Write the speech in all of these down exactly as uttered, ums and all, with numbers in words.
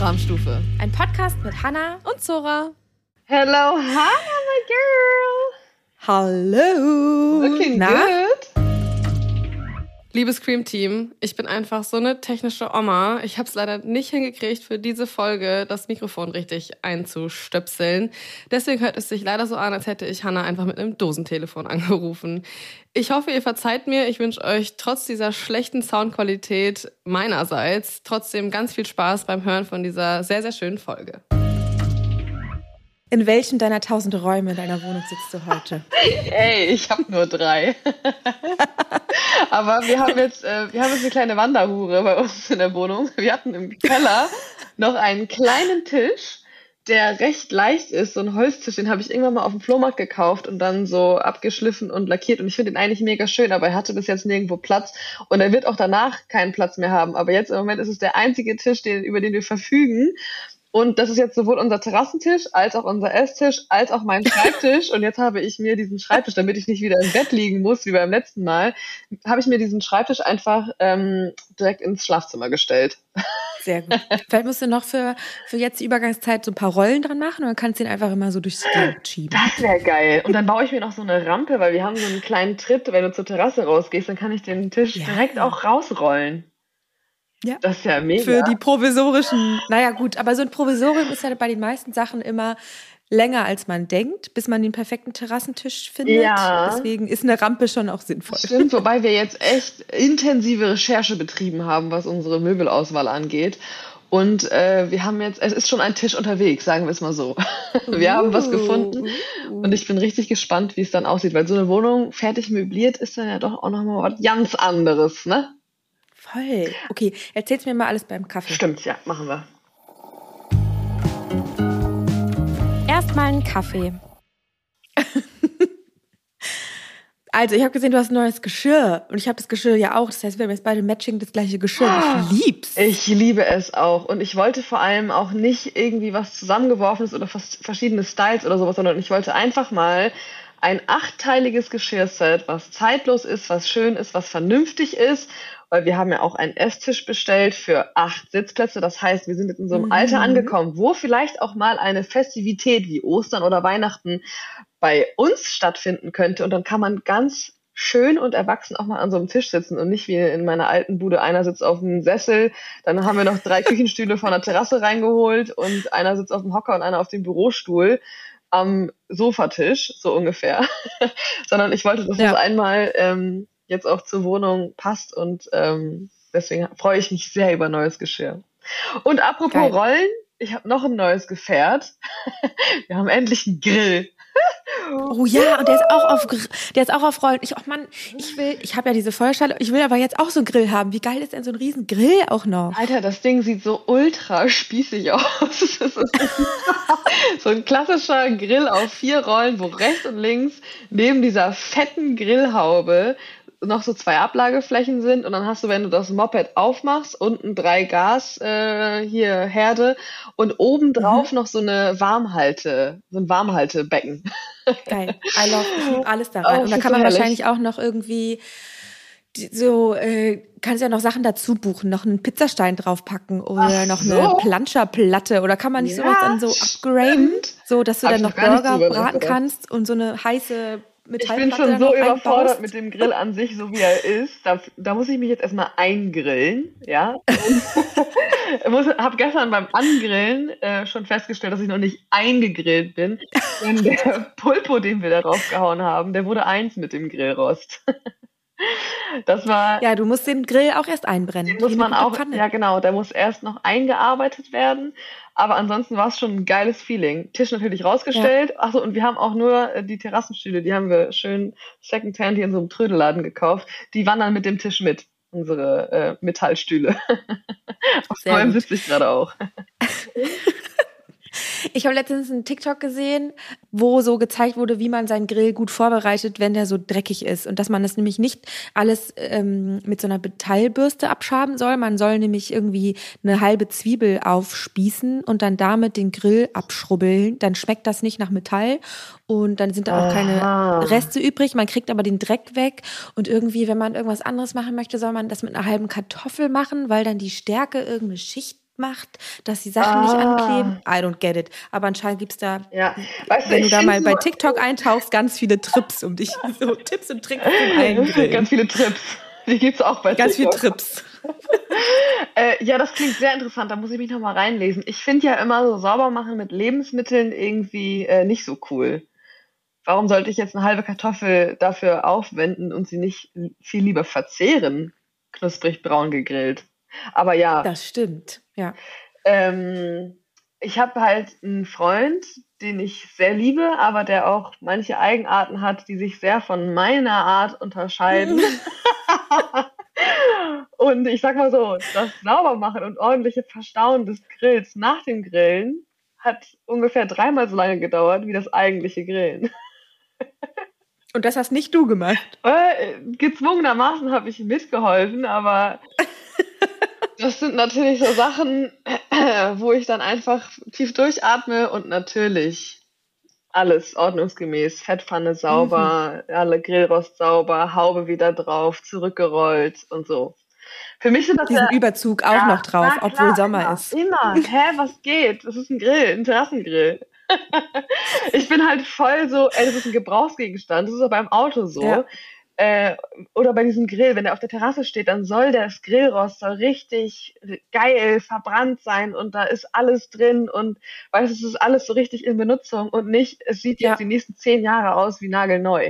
Alarmstufe. Ein Podcast mit Hannah und Zora. Hello, Hannah, my girl. Hallo. Looking Na? good. Liebes Cream-Team, ich bin einfach so eine technische Oma. Ich habe es leider nicht hingekriegt, für diese Folge das Mikrofon richtig einzustöpseln. Deswegen hört es sich leider so an, als hätte ich Hannah einfach mit einem Dosentelefon angerufen. Ich hoffe, ihr verzeiht mir. Ich wünsche euch trotz dieser schlechten Soundqualität meinerseits trotzdem ganz viel Spaß beim Hören von dieser sehr, sehr schönen Folge. In welchen deiner tausend Räume deiner Wohnung sitzt du heute? Ey, ich habe nur drei. Aber wir haben jetzt, äh, wir haben jetzt eine kleine Wanderhure bei uns in der Wohnung. Wir hatten im Keller noch einen kleinen Tisch, der recht leicht ist, so ein Holztisch. Den habe ich irgendwann mal auf dem Flohmarkt gekauft und dann so abgeschliffen und lackiert. Und ich finde ihn eigentlich mega schön, aber er hatte bis jetzt nirgendwo Platz. Und er wird auch danach keinen Platz mehr haben. Aber jetzt im Moment ist es der einzige Tisch, den, über den wir verfügen. Und das ist jetzt sowohl unser Terrassentisch, als auch unser Esstisch, als auch mein Schreibtisch. Und jetzt habe ich mir diesen Schreibtisch, damit ich nicht wieder im Bett liegen muss, wie beim letzten Mal, habe ich mir diesen Schreibtisch einfach ähm, direkt ins Schlafzimmer gestellt. Sehr gut. Vielleicht musst du noch für, für jetzt die Übergangszeit so ein paar Rollen dran machen und dann kannst du ihn einfach immer so durchs Gegend schieben. Das wäre geil. Und dann baue ich mir noch so eine Rampe, weil wir haben so einen kleinen Tritt, wenn du zur Terrasse rausgehst, dann kann ich den Tisch Ja. direkt auch rausrollen. Ja. Das ist ja mega. Für die provisorischen, naja gut, aber so ein Provisorium ist ja bei den meisten Sachen immer länger, als man denkt, bis man den perfekten Terrassentisch findet. Ja. Deswegen ist eine Rampe schon auch sinnvoll. Stimmt, wobei wir jetzt echt intensive Recherche betrieben haben, was unsere Möbelauswahl angeht. Und äh, wir haben jetzt, es ist schon ein Tisch unterwegs, sagen wir es mal so. Wir haben was gefunden und ich bin richtig gespannt, wie es dann aussieht, weil so eine Wohnung fertig möbliert ist dann ja doch auch nochmal was ganz anderes, ne? Voll. Okay, erzähl's mir mal alles beim Kaffee. Stimmt, ja, machen wir. Erstmal einen Kaffee. Also, ich habe gesehen, du hast ein neues Geschirr. Und ich habe das Geschirr ja auch. Das heißt, wir haben jetzt beide Matching das gleiche Geschirr. Und ich lieb's. Ich liebe es auch. Und ich wollte vor allem auch nicht irgendwie was zusammengeworfenes oder fast verschiedene Styles oder sowas, sondern ich wollte einfach mal ein achtteiliges Geschirrset, was zeitlos ist, was schön ist, was vernünftig ist. Weil wir haben ja auch einen Esstisch bestellt für acht Sitzplätze. Das heißt, wir sind jetzt in so einem Mhm. Alter angekommen, wo vielleicht auch mal eine Festivität wie Ostern oder Weihnachten bei uns stattfinden könnte. Und dann kann man ganz schön und erwachsen auch mal an so einem Tisch sitzen und nicht wie in meiner alten Bude. Einer sitzt auf dem Sessel, dann haben wir noch drei Küchenstühle von der Terrasse reingeholt und einer sitzt auf dem Hocker und einer auf dem Bürostuhl am Sofatisch, so ungefähr. Sondern ich wollte, dass Ja. es einmal ähm, jetzt auch zur Wohnung passt und ähm, deswegen freue ich mich sehr über neues Geschirr. Und apropos Geil. Rollen, ich habe noch ein neues Gefährt. Wir haben endlich einen Grill. Oh ja, und der ist auch auf Gr- der ist auch auf Rollen. Ich, oh Mann, ich will, ich habe ja diese Feuerschale, ich will aber jetzt auch so einen Grill haben. Wie geil ist denn so ein riesen Grill auch noch? Alter, das Ding sieht so ultra spießig aus. Das ist so ein klassischer Grill auf vier Rollen, wo rechts und links neben dieser fetten Grillhaube noch so zwei Ablageflächen sind und dann hast du, wenn du das Moped aufmachst, unten drei Gas äh, hier Herde und oben drauf noch so eine Warmhalte, so ein Warmhaltebecken. Geil. I love, ich liebe alles da Oh, rein. Und da das kann ist man so wahrscheinlich auch noch irgendwie die- so, äh, kannst ja noch Sachen dazu buchen, noch einen Pizzastein draufpacken oder Ach noch so. eine Planscherplatte oder kann man nicht Ja, sowas dann so upgraden, stimmt. so dass du Hab dann ich noch noch gar nicht Burger drüber braten nachgedacht. kannst und so eine heiße Ich Metallplatte bin schon dann so noch überfordert einbaust. mit dem Grill an sich, so wie er ist. Da, da muss ich mich jetzt erstmal eingrillen, ja. Ich muss, habe gestern beim Angrillen äh, schon festgestellt, dass ich noch nicht eingegrillt bin. Denn der Pulpo, den wir da draufgehauen haben, der wurde eins mit dem Grillrost. Das war, Ja, du musst den Grill auch erst einbrennen. den muss wie eine man gute auch, Pfanne. ja genau, der muss erst noch eingearbeitet werden. Aber ansonsten war es schon ein geiles Feeling. Tisch natürlich rausgestellt. Achso, und wir haben auch nur äh, die Terrassenstühle, die haben wir schön secondhand hier in so einem Trödelladen gekauft. Die wandern mit dem Tisch mit, unsere äh, Metallstühle. Auf Sehr neuem gut. sitze ich gerade auch. Ich habe letztens einen TikTok gesehen, wo so gezeigt wurde, wie man seinen Grill gut vorbereitet, wenn der so dreckig ist. Und dass man das nämlich nicht alles ähm, mit so einer Metallbürste abschaben soll. Man soll nämlich irgendwie eine halbe Zwiebel aufspießen und dann damit den Grill abschrubbeln. Dann schmeckt das nicht nach Metall und dann sind da auch Aha. keine Reste übrig. Man kriegt aber den Dreck weg. Und irgendwie, wenn man irgendwas anderes machen möchte, soll man das mit einer halben Kartoffel machen, weil dann die Stärke irgendeine Schicht macht, dass die Sachen nicht Ah. ankleben. I don't get it. Aber anscheinend gibt's da, Ja, weißt du, wenn du ich da find mal bei so- TikTok eintauchst, ganz viele Trips um dich. So Tipps und Tricks zum Eingrillen. Ganz viele Trips. Die gibt's auch bei Ganz viele TikTok. Trips. Äh, ja, das klingt sehr interessant. Da muss ich mich nochmal reinlesen. Ich finde ja immer so sauber machen mit Lebensmitteln irgendwie äh, nicht so cool. Warum sollte ich jetzt eine halbe Kartoffel dafür aufwenden und sie nicht viel lieber verzehren? Knusprig braun gegrillt. Aber ja, Das stimmt, ja. ähm, ich habe halt einen Freund, den ich sehr liebe, aber der auch manche Eigenarten hat, die sich sehr von meiner Art unterscheiden. Und ich sag mal so, das Saubermachen und ordentliche Verstauen des Grills nach dem Grillen hat ungefähr dreimal so lange gedauert wie das eigentliche Grillen. Und das hast nicht du gemacht. Äh, gezwungenermaßen habe ich mitgeholfen, aber das sind natürlich so Sachen, wo ich dann einfach tief durchatme und natürlich alles ordnungsgemäß. Fettpfanne sauber, alle Grillrost sauber, Haube wieder drauf, zurückgerollt und so. Für mich sind das Diesen ja Überzug auch Ja, noch drauf, na obwohl klar, Sommer immer, ist. Immer. Hä, was geht? Das ist ein Grill, ein Terrassengrill. Ich bin halt voll so, ey, das ist ein Gebrauchsgegenstand. Das ist auch beim Auto so. Ja. Äh, oder bei diesem Grill, wenn der auf der Terrasse steht, dann soll das Grillrost soll richtig geil verbrannt sein und da ist alles drin und weißt du, es ist alles so richtig in Benutzung und nicht, es sieht jetzt Ja. die nächsten zehn Jahre aus wie nagelneu.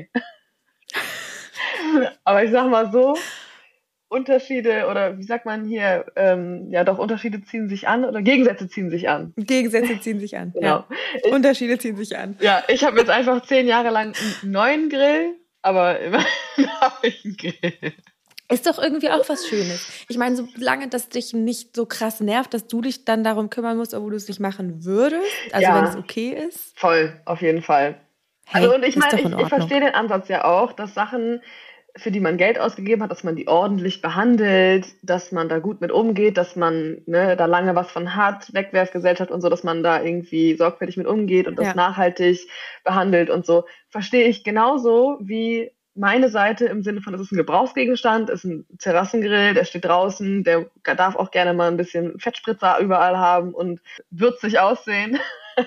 Aber ich sag mal so, Unterschiede oder wie sagt man hier, ähm, ja doch, Unterschiede ziehen sich an oder Gegensätze ziehen sich an. Gegensätze ziehen sich an. Genau. Ja. Ich, Unterschiede ziehen sich an. ja, ich habe jetzt einfach zehn Jahre lang einen neuen Grill, aber immer habe ich einen Grill. Ist doch irgendwie auch was Schönes. Ich meine, solange das dich nicht so krass nervt, dass du dich dann darum kümmern musst, obwohl du es nicht machen würdest, also Ja. wenn es okay ist. Voll, auf jeden Fall. Hey, Also und ich ist meine, doch ich, in ich Ordnung. verstehe den Ansatz ja auch, dass Sachen, für die man Geld ausgegeben hat, dass man die ordentlich behandelt, dass man da gut mit umgeht, dass man ne, da lange was von hat, Wegwerfgesellschaft und so, dass man da irgendwie sorgfältig mit umgeht und das Ja. nachhaltig behandelt und so. Verstehe ich genauso wie meine Seite im Sinne von, es ist ein Gebrauchsgegenstand, es ist ein Terrassengrill, der steht draußen, der darf auch gerne mal ein bisschen Fettspritzer überall haben und würzig aussehen.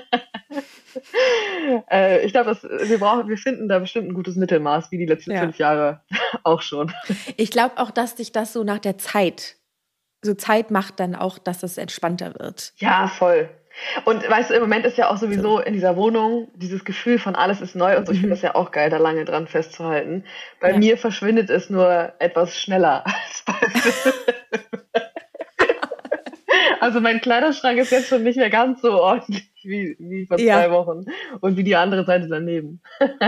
äh, ich glaube, wir brauchen, wir finden da bestimmt ein gutes Mittelmaß, wie die letzten Ja. fünf Jahre auch schon. Ich glaube auch, dass sich das so nach der Zeit, so Zeit macht dann auch, dass es entspannter wird. Ja, voll. Und weißt du, im Moment ist ja auch sowieso in dieser Wohnung dieses Gefühl von alles ist neu und so. Ich finde das ja auch geil, da lange dran festzuhalten. Bei Ja. mir verschwindet es nur etwas schneller als bei Also mein Kleiderschrank ist jetzt schon nicht mehr ganz so ordentlich wie, wie vor Ja. zwei Wochen und wie die andere Seite daneben.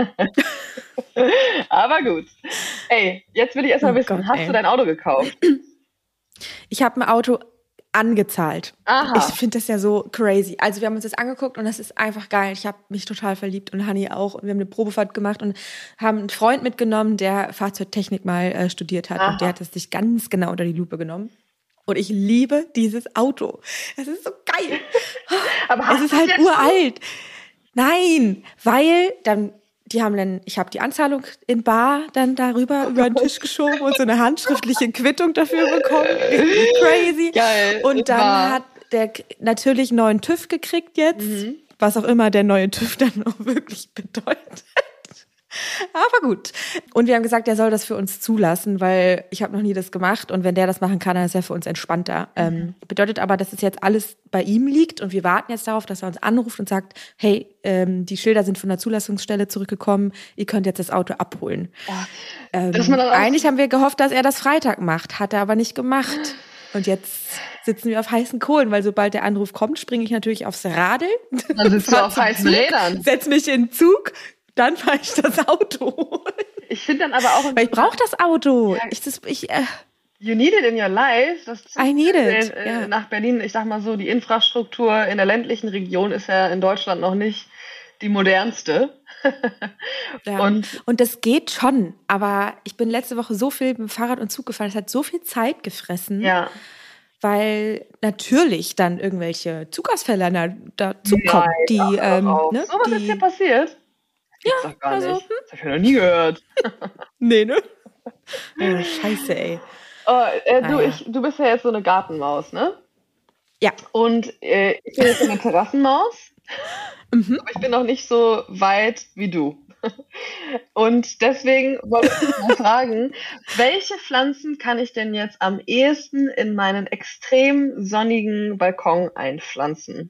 Aber gut. Ey, jetzt will ich erstmal Oh wissen, Gott, hast ey. du dein Auto gekauft? Ich habe ein Auto angezahlt. Aha. Ich finde das ja so crazy. Also wir haben uns das angeguckt und das ist einfach geil. Ich habe mich total verliebt und Hani auch. Und wir haben eine Probefahrt gemacht und haben einen Freund mitgenommen, der Fahrzeugtechnik mal äh, studiert hat. Aha. Und der hat es sich ganz genau unter die Lupe genommen. Und ich liebe dieses Auto. Es ist so geil. Aber Es hast ist du's halt jetzt schon? uralt. Nein, weil dann, die haben dann, ich habe die Anzahlung in bar dann darüber über den Tisch geschoben und so eine handschriftliche Quittung dafür bekommen. Richtig crazy. Geil. Und dann Bar. hat der k- natürlich einen neuen TÜV gekriegt jetzt, Mhm. was auch immer der neue TÜV dann auch wirklich bedeutet. Aber gut. Und wir haben gesagt, er soll das für uns zulassen, weil ich habe noch nie das gemacht und wenn der das machen kann, dann ist er für uns entspannter. Ähm, bedeutet aber, dass es jetzt alles bei ihm liegt und wir warten jetzt darauf, dass er uns anruft und sagt, hey, ähm, die Schilder sind von der Zulassungsstelle zurückgekommen, ihr könnt jetzt das Auto abholen. Ähm, Dass man dann auch- eigentlich haben wir gehofft, dass er das Freitag macht, hat er aber nicht gemacht. Und jetzt sitzen wir auf heißen Kohlen, weil sobald der Anruf kommt, springe ich natürlich aufs Radl. Dann sitzt du fahr auf zum heißen Zug, Rädern. setz mich in den Zug, dann fahre ich das Auto. Ich finde dann aber auch, Weil ich brauche das Auto. Ich, das, ich, äh, you need it in your life. Das I need it, äh, ja. Nach Berlin, ich sag mal so, die Infrastruktur in der ländlichen Region ist ja in Deutschland noch nicht die modernste. ja. Und Und das geht schon. Aber ich bin letzte Woche so viel mit dem Fahrrad und Zug gefahren. Es hat so viel Zeit gefressen. ja, Weil natürlich dann irgendwelche Zugausfälle na- dazukommen. Nein, Die, hör ähm, auf. ne, So was ist die, hier passiert? Ja, doch gar also, nicht. Das hab ich ja noch nie gehört. nee, ne? Oh, scheiße, ey. Oh, äh, du, Naja. ich, du bist ja jetzt so eine Gartenmaus, ne? Ja. Und äh, ich bin jetzt eine Terrassenmaus, Mhm. aber ich bin noch nicht so weit wie du. Und deswegen wollte ich dich mal fragen, welche Pflanzen kann ich denn jetzt am ehesten in meinen extrem sonnigen Balkon einpflanzen?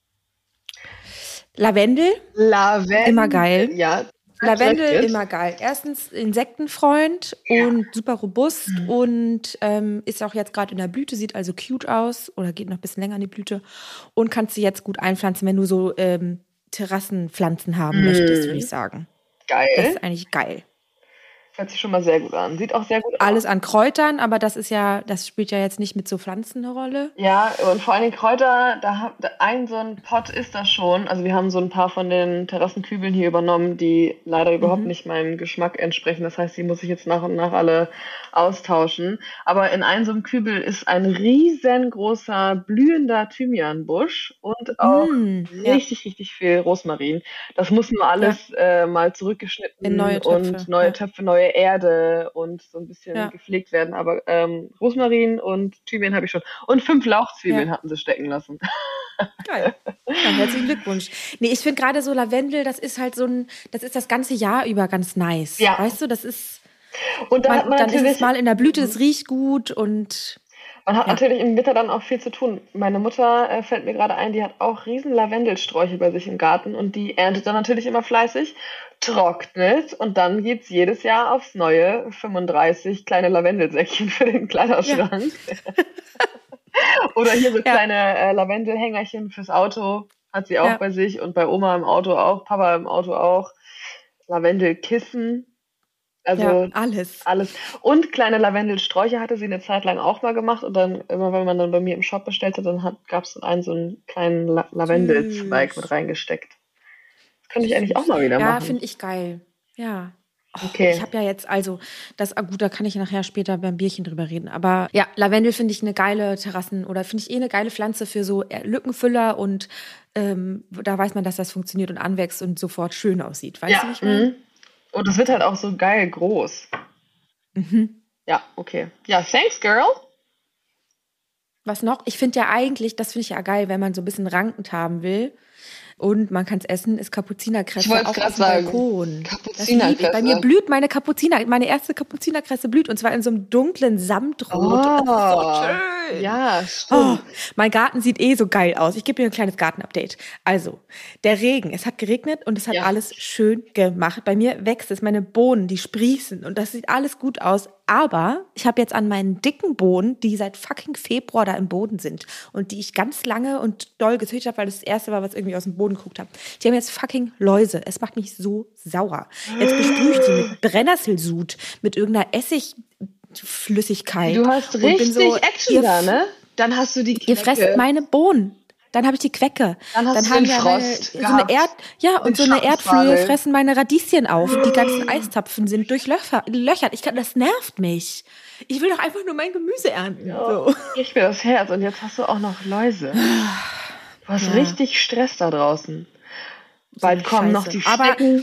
Lavendel, Lavendel, immer geil. ja, Lavendel, attracted. immer geil. Erstens Insektenfreund und super robust und ähm, ist auch jetzt gerade in der Blüte, sieht also cute aus oder geht noch ein bisschen länger in die Blüte und kannst sie jetzt gut einpflanzen, wenn du so ähm, Terrassenpflanzen haben Mm. möchtest, würde ich sagen. Das Geil. ist eigentlich geil. Hört sich schon mal sehr gut an. Sieht auch sehr gut aus. Alles an Kräutern, aber das ist ja, das spielt ja jetzt nicht mit so Pflanzen eine Rolle. Ja, und vor allen Dingen Kräuter, da hab, da- ein so ein Pot ist das schon. Also wir haben so ein paar von den Terrassenkübeln hier übernommen, die leider überhaupt Mhm. nicht meinem Geschmack entsprechen. Das heißt, die muss ich jetzt nach und nach alle austauschen. Aber in einem so einem Kübel ist ein riesengroßer blühender Thymianbusch und auch Mm, ja, richtig, richtig viel Rosmarin. Das muss nur alles äh, mal in zurückgeschnitten neue und Töpfe. neue Ja. Töpfe, neue Erde und so ein bisschen Ja. gepflegt werden. Aber ähm, Rosmarin und Thymian habe ich schon. Und fünf Lauchzwiebeln Ja. hatten sie stecken lassen. Geil. Ja, herzlichen Glückwunsch. Nee, ich finde gerade so Lavendel, das ist halt so ein, das ist das ganze Jahr über ganz nice. Ja. Weißt du, das ist, Und da hat man, man dann ist natürlich, es mal in der Blüte, es riecht gut und man hat Ja. natürlich im Winter dann auch viel zu tun. Meine Mutter äh, fällt mir gerade ein, die hat auch riesen Lavendelsträuche bei sich im Garten und die erntet dann natürlich immer fleißig, trocknet und dann gibt's jedes Jahr aufs Neue fünfunddreißig kleine Lavendelsäckchen für den Kleiderschrank. Oder hier so Ja. kleine äh, Lavendelhängerchen fürs Auto hat sie auch Ja. bei sich und bei Oma im Auto auch, Papa im Auto auch. Lavendelkissen, also ja, alles. alles. Und kleine Lavendelsträucher hatte sie eine Zeit lang auch mal gemacht und dann, immer wenn man dann bei mir im Shop bestellte, dann gab es einen so einen kleinen La Lavendelzweig Süß. mit reingesteckt. Das könnte ich eigentlich auch mal wieder Ja, machen. finde ich geil. Ja. Oh, Okay. Ich habe ja jetzt, also, das, ah, gut, da kann ich nachher später beim Bierchen drüber reden. Aber ja, Lavendel finde ich eine geile Terrassen- oder finde ich eh eine geile Pflanze für so äh, Lückenfüller und ähm, da weiß man, dass das funktioniert und anwächst und sofort schön aussieht. Weißt du, Ja, wie ich meine? mhm. Und es wird halt auch so geil groß. Mhm. Ja, okay. Ja, thanks, girl. Was noch? Ich finde ja eigentlich, das finde ich ja geil, wenn man so ein bisschen rankend haben will. Und man kann es essen, ist Ich Kapuzinerkresse wollte es auch gerade auf dem sagen. Balkon. Das liebe ich. Kapuzinerkresse. Bei mir blüht meine Kapuziner, meine erste Kapuzinerkresse blüht und zwar in so einem dunklen Samtrot. Und das ist so Oh, schön. ja, Oh, stimmt. mein Garten sieht eh so geil aus. Ich gebe dir ein kleines Gartenupdate. Also, der Regen, es hat geregnet und es hat Ja. alles schön gemacht. Bei mir wächst es, meine Bohnen, die sprießen und das sieht alles gut aus. Aber ich habe jetzt an meinen dicken Bohnen, die seit fucking Februar da im Boden sind und die ich ganz lange und doll gezüchtet habe, weil das das erste war, was irgendwie aus dem Boden geguckt habe. Die haben jetzt fucking Läuse. Es macht mich so sauer. Jetzt besprühe ich die mit Brennnerselsud, mit irgendeiner Essigflüssigkeit. Du hast und bin richtig so, Action ihr da, ne? Dann hast du die Ihr Knecke. fresst meine Bohnen. Dann habe ich die Quecke. Dann hast du haben den ja meine, Frost so eine gehabt. Erd, ja, und Den so eine Erdflöhe Schattenspargel. fressen meine Radieschen auf. Die ganzen Eistapfen sind durchlöchert. Ich kann, das nervt mich. Ich will doch einfach nur mein Gemüse ernten. So. Ich mir das Herz und jetzt hast du auch noch Läuse. Du hast Ja. richtig Stress da draußen. Bald kommen noch Scheiße. die Aber- Schnecken.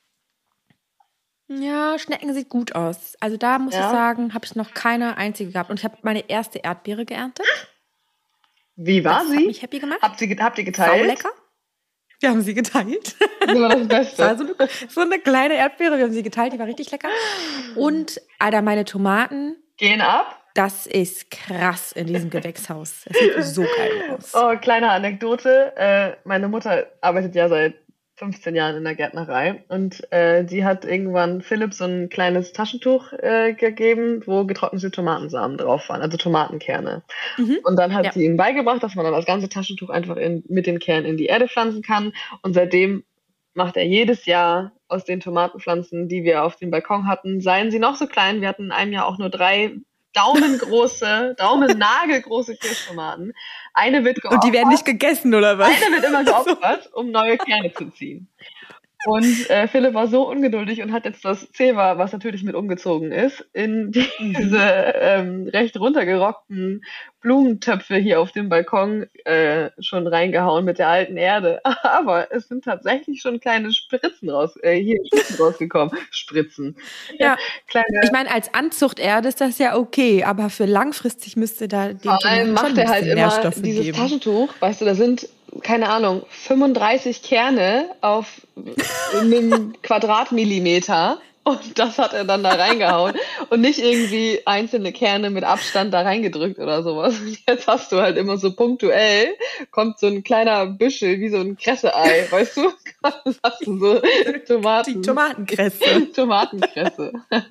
Ja, Schnecken sieht gut aus. Also da muss Ja. ich sagen, habe ich noch keine einzige gehabt. Und ich habe meine erste Erdbeere geerntet. Wie war Das hat sie? mich happy gemacht. Habt ihr, habt ihr Sau geteilt? lecker. Wir haben sie geteilt. Das ist immer das Das war Beste. so eine, so eine kleine Erdbeere. Wir haben sie geteilt, die war richtig lecker. Und, Alter, meine Tomaten, Gehen ab. das ist krass in diesem Gewächshaus. Das sieht so geil aus. Oh, kleine Anekdote. Äh, meine Mutter arbeitet ja seit fünfzehn Jahren in der Gärtnerei und äh, die hat irgendwann Philipp so ein kleines Taschentuch äh, gegeben, wo getrocknete Tomatensamen drauf waren, also Tomatenkerne. Mhm. Und dann hat Ja. sie ihm beigebracht, dass man dann das ganze Taschentuch einfach in, mit den Kernen in die Erde pflanzen kann. Und seitdem macht er jedes Jahr aus den Tomatenpflanzen, die wir auf dem Balkon hatten, seien sie noch so klein, wir hatten in einem Jahr auch nur drei daumengroße, daumennagelgroße Kirschtomaten. Eine wird Und geopfert, die werden nicht gegessen, oder was? eine wird immer geopfert, um neue Kerne zu ziehen. Und äh, Philipp war so ungeduldig und hat jetzt das Zewa, was natürlich mit umgezogen ist, in diese Mhm. ähm, recht runtergerockten Blumentöpfe hier auf dem Balkon äh, schon reingehauen mit der alten Erde. Aber es sind tatsächlich schon kleine Spritzen raus, äh, hier Spritzen rausgekommen. Spritzen. Ja, Kleine. ich meine, als Anzuchterde ist das ja okay, aber für langfristig müsste da den Vor allem Tomaten schon macht ein er halt bisschen immer Nährstoffe dieses geben. Taschentuch, weißt du, da sind, keine Ahnung, fünfunddreißig Kerne auf einem Quadratmillimeter und das hat er dann da reingehauen und nicht irgendwie einzelne Kerne mit Abstand da reingedrückt oder sowas. Und jetzt hast du halt immer so punktuell, kommt so ein kleiner Büschel wie so ein Kresseei, weißt du? Dann hast du so Die Tomaten, Tomatenkresse. Tomatenkresse.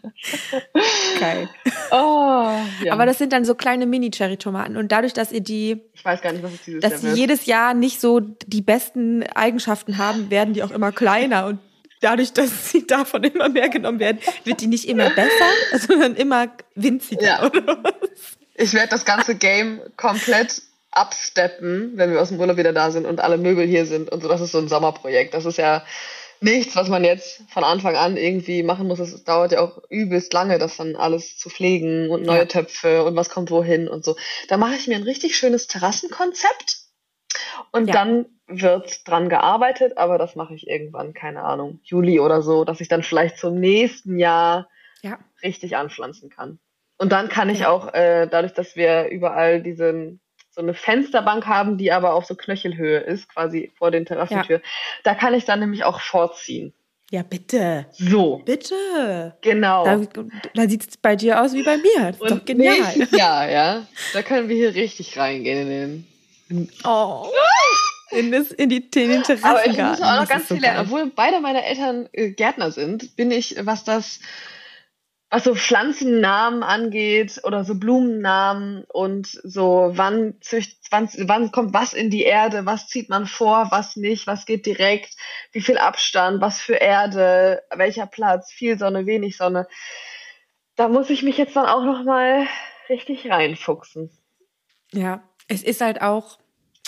Geil. Oh, ja. Aber das sind dann so kleine Mini-Cherry-Tomaten. Und dadurch, dass ihr die, Ich weiß gar nicht, was es dieses dass Jahr sie wird. jedes Jahr nicht so die besten Eigenschaften haben, werden die auch immer kleiner. Und dadurch, dass sie davon immer mehr genommen werden, wird die nicht immer besser, sondern immer winziger. Ja. Oder was? Ich werde das ganze Game komplett absteppen, wenn wir aus dem Urlaub wieder da sind und alle Möbel hier sind und so. Das ist so ein Sommerprojekt. Das ist ja nichts, was man jetzt von Anfang an irgendwie machen muss. Es dauert ja auch übelst lange, das dann alles zu pflegen und neue Ja. Töpfe und was kommt wohin und so. Da mache ich mir ein richtig schönes Terrassenkonzept und Ja. dann wird dran gearbeitet, aber das mache ich irgendwann, keine Ahnung, Juli oder so, dass ich dann vielleicht zum nächsten Jahr Ja. richtig anpflanzen kann. Und dann kann ich Ja. auch, äh, dadurch, dass wir überall diesen, so eine Fensterbank haben, die aber auf so Knöchelhöhe ist, quasi vor den Terrassentür, da kann ich dann nämlich auch vorziehen. Ja, bitte. So, Bitte. genau. Da, da sieht es bei dir aus wie bei mir. Das ist doch Und genial. nächstes Jahr, ja, da können wir hier richtig reingehen in den. Oh. In, das, in, die, in den Terrassengarten. Aber ich muss auch noch Das ganz ist so viel lernen. geil. Obwohl beide meiner Eltern äh, Gärtner sind, bin ich, was das, was so Pflanzennamen angeht oder so Blumennamen und so, wann zücht, wann, wann kommt was in die Erde, was zieht man vor, was nicht, was geht direkt, wie viel Abstand, was für Erde, welcher Platz, viel Sonne, wenig Sonne. Da muss ich mich jetzt dann auch noch mal richtig reinfuchsen. Ja, es ist halt auch,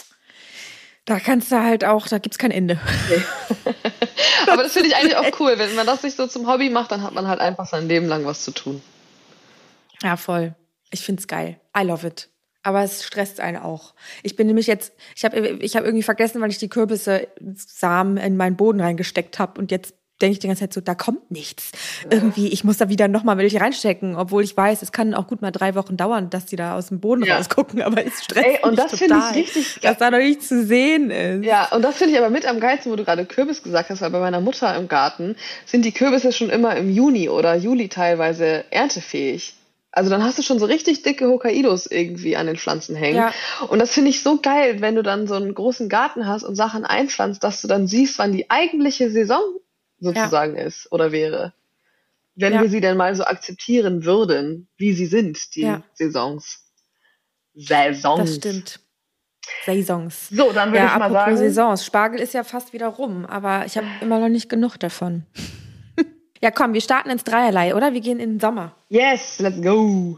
da kannst du halt auch, da gibt's kein Ende. Nee. Aber das finde ich eigentlich auch cool. Wenn man das sich so zum Hobby macht, dann hat man halt einfach sein Leben lang was zu tun. Ja, voll. Ich find's geil. I love it. Aber es stresst einen auch. Ich bin nämlich jetzt, ich habe ich hab irgendwie vergessen, weil ich die Kürbisse Samen in meinen Boden reingesteckt habe und jetzt denke ich die ganze Zeit so, da kommt nichts. Irgendwie, ich muss da wieder nochmal welche reinstecken, obwohl ich weiß, es kann auch gut mal drei Wochen dauern, dass die da aus dem Boden Ja. rausgucken, aber es stresst Ey, und mich das finde total, ich richtig dass da noch nichts zu sehen ist. Ja, und das finde ich aber mit am geilsten, wo du gerade Kürbis gesagt hast, weil bei meiner Mutter im Garten sind die Kürbisse schon immer im Juni oder Juli teilweise erntefähig. Also dann hast du schon so richtig dicke Hokkaidos irgendwie an den Pflanzen hängen. Ja. Und das finde ich so geil, wenn du dann so einen großen Garten hast und Sachen einpflanzt, dass du dann siehst, wann die eigentliche Saison sozusagen ist oder wäre. Wenn Ja. wir sie denn mal so akzeptieren würden, wie sie sind, die Ja. Saisons. Saisons. Das stimmt. Saisons. So, dann würde Ja, ich mal apropos sagen, Saisons. Spargel ist ja fast wieder rum, aber ich habe immer noch nicht genug davon. Ja, komm, wir starten ins Dreierlei, oder? Wir gehen in den Sommer. yes, let's go.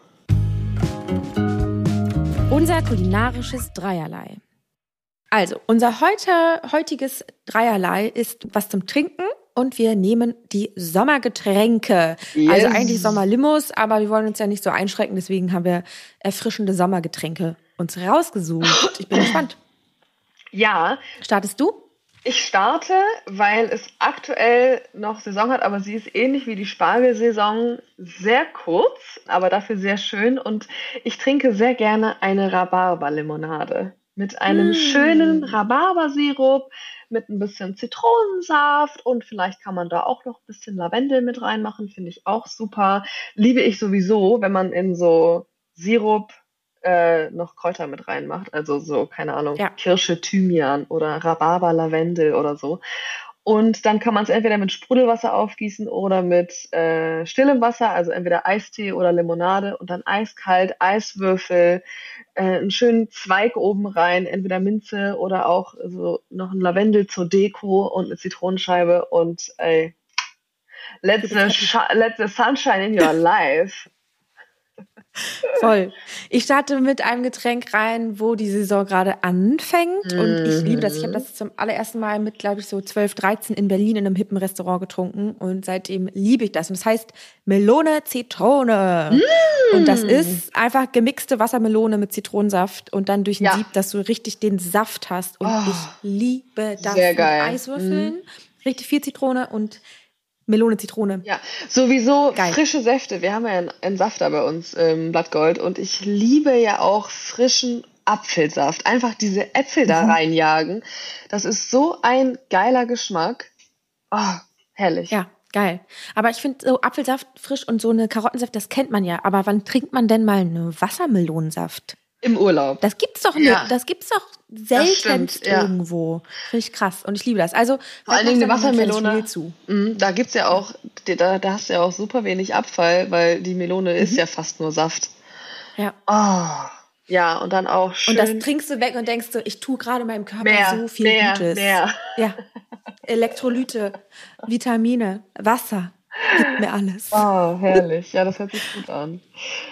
Unser kulinarisches Dreierlei. Also, unser heute, heutiges Dreierlei ist was zum Trinken und wir nehmen die Sommergetränke. Yes. Also eigentlich Sommerlimos, aber wir wollen uns ja nicht so einschränken, deswegen haben wir erfrischende Sommergetränke uns rausgesucht. Ich bin gespannt. Ja, Startest du? ich starte, weil es aktuell noch Saison hat, aber sie ist ähnlich wie die Spargelsaison sehr kurz, aber dafür sehr schön. Und ich trinke sehr gerne eine Rhabarberlimonade mit einem Mm. schönen Rhabarbersirup, mit ein bisschen Zitronensaft und vielleicht kann man da auch noch ein bisschen Lavendel mit reinmachen, finde ich auch super. Liebe ich sowieso, wenn man in so Sirup äh, noch Kräuter mit reinmacht, also so, keine Ahnung, Ja. Kirsche, Thymian oder Rhabarber, Lavendel oder so. Und dann kann man es entweder mit Sprudelwasser aufgießen oder mit äh, stillem Wasser, also entweder Eistee oder Limonade und dann eiskalt, Eiswürfel, äh, einen schönen Zweig oben rein, entweder Minze oder auch so noch ein Lavendel zur Deko und eine Zitronenscheibe und ey, let the, sh- let the sunshine in your life. Voll. Ich starte mit einem Getränk rein, wo die Saison gerade anfängt. Und ich liebe das. Ich habe das zum allerersten Mal mit, glaube ich, so zwölf, dreizehn in Berlin in einem hippen Restaurant getrunken. Und seitdem liebe ich das. Und das heißt Melone Zitrone. Mm. Und das ist einfach gemixte Wassermelone mit Zitronensaft und dann durch ein Ja. Sieb, dass du richtig den Saft hast. Und Oh, ich liebe das. sehr Mit geil. Eiswürfeln, richtig viel Zitrone und Melone Zitrone. Ja, sowieso Geil. frische Säfte. Wir haben ja einen, einen Safter bei uns, ähm, Blattgold, und ich liebe ja auch frischen Apfelsaft. Einfach diese Äpfel da reinjagen. Das ist so ein geiler Geschmack. Oh, herrlich. Ja, geil. Aber ich finde so Apfelsaft frisch und so eine Karottensaft, das kennt man ja. Aber wann trinkt man denn mal eine Wassermelonensaft? Im Urlaub. Das gibt's doch Ja. nicht. Das gibt's doch seltenst stimmt, ja. irgendwo. Finde ich krass. Und ich liebe das. Also, Vor allen Dingen eine vielleicht mach ich da noch ein Wassermelone. kleines Reel zu. Mhm, da gibt's ja auch, da, da hast du ja auch super wenig Abfall, weil die Melone ist ja fast nur Saft. Ja. Oh, ja, und dann auch schön. Und das trinkst du weg und denkst so, ich tue gerade meinem Körper Mehr, so viel mehr, Gutes. mehr. Ja. Elektrolyte, Vitamine, Wasser. Gib mir alles. Oh, herrlich. Ja, das hört sich gut an.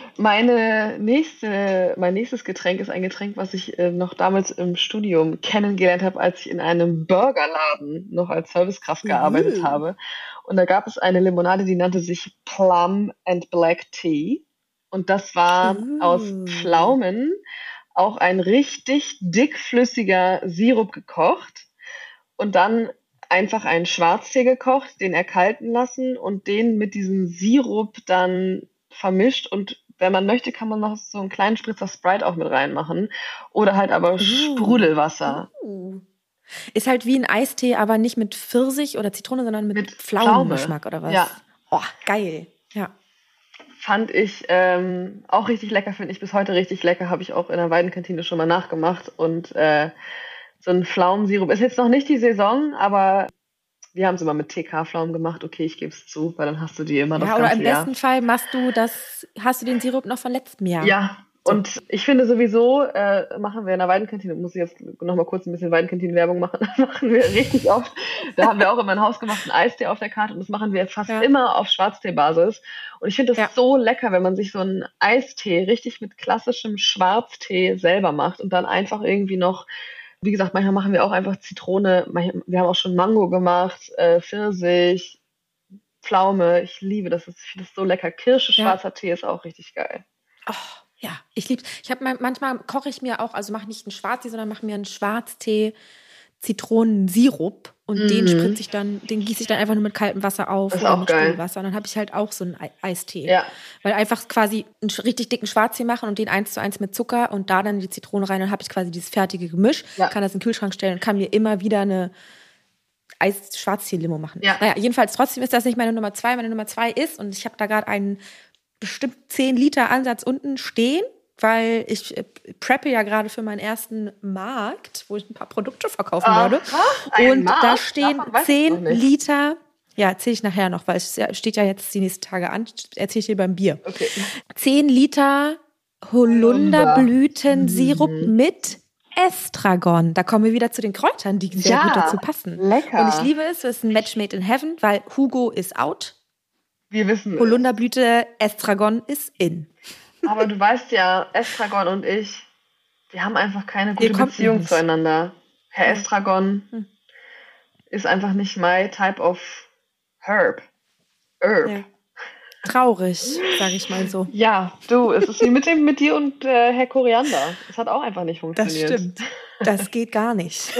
Meine nächste, mein nächstes Getränk ist ein Getränk, was ich äh, noch damals im Studium kennengelernt habe, als ich in einem Burgerladen noch als Servicekraft gearbeitet Mhm. habe. Und da gab es eine Limonade, die nannte sich Plum and Black Tea. Und das war Uh. aus Pflaumen, auch ein richtig dickflüssiger Sirup gekocht und dann einfach einen Schwarztee gekocht, den erkalten lassen und den mit diesem Sirup dann vermischt. Und wenn man möchte, kann man noch so einen kleinen Spritzer Sprite auch mit reinmachen. Oder halt aber Sprudelwasser. Uh. Ist halt wie ein Eistee, aber nicht mit Pfirsich oder Zitrone, sondern mit, Mit Pflaumengeschmack oder was? Ja. Oh, geil. Ja. Fand ich ähm, auch richtig lecker, finde ich bis heute richtig lecker. Habe ich auch in der Weidenkantine schon mal nachgemacht. Und äh, so ein Pflaumensirup ist jetzt noch nicht die Saison, aber wir haben es immer mit T K-Pflaumen gemacht. Okay, ich gebe es zu, weil dann hast du die immer das Ja, oder ganze im Jahr. besten Fall machst du das, hast du den Sirup noch von letztem Jahr. Ja, und ich finde sowieso, äh, machen wir in der Weidenkantine, muss ich jetzt nochmal kurz ein bisschen Weidenkantinen-Werbung machen, machen wir richtig oft. Da haben wir auch immer einen hausgemachten Eistee auf der Karte und das machen wir fast Ja. immer auf Schwarztee-Basis. Und ich finde das Ja. so lecker, wenn man sich so einen Eistee richtig mit klassischem Schwarztee selber macht und dann einfach irgendwie noch, wie gesagt, manchmal machen wir auch einfach Zitrone, manchmal, wir haben auch schon Mango gemacht, äh, Pfirsich, Pflaume, ich liebe das, ich finde das so lecker. Kirsche, Ja. schwarzer Tee ist auch richtig geil. Oh, ja, ich liebe Ich habe manchmal koche ich mir auch, also mache nicht einen Schwarztee, sondern mache mir einen Schwarztee Zitronensirup und den Mhm. spritze ich dann, den gieße ich dann einfach nur mit kaltem Wasser auf Das ist oder auch mit geil. Sprudelwasser und dann habe ich halt auch so einen Ei- Eistee. Ja. Weil einfach quasi einen sch- richtig dicken Schwarztee machen und den eins zu eins mit Zucker und da dann die Zitrone rein, dann habe ich quasi dieses fertige Gemisch, Ja. kann das in den Kühlschrank stellen und kann mir immer wieder eine Eis-Schwarztee-Limo machen. Ja. Naja, jedenfalls trotzdem ist das nicht meine Nummer zwei. Meine Nummer zwei ist, und ich habe da gerade einen bestimmt zehn Liter Ansatz unten stehen, weil ich äh, preppe ja gerade für meinen ersten Markt, wo ich ein paar Produkte verkaufen werde. ein Und Markt? da stehen Davon weiß ich zehn noch nicht. Liter, ja, erzähle ich nachher noch, weil es ja- steht ja jetzt die nächsten Tage an, erzähle ich dir beim Bier. Okay. zehn Liter Holunderblütensirup mit Estragon. Da kommen wir wieder zu den Kräutern, die sehr Ja, gut dazu passen. lecker. Und ich liebe es, es ist ein Match made in heaven, weil Hugo ist out, Wir wissen es. Holunderblüte, Estragon ist in. Aber du weißt ja, Estragon und ich, wir haben einfach keine Ihr gute kommt Beziehung nicht. zueinander. Herr Ja. Estragon Hm. ist einfach nicht my type of herb. Herb. Ja. Traurig, sage ich mal so. Ja, du, es ist wie mit dem mit dir und äh, Herr Koriander. Es hat auch einfach nicht Das funktioniert. stimmt. Das geht gar nicht.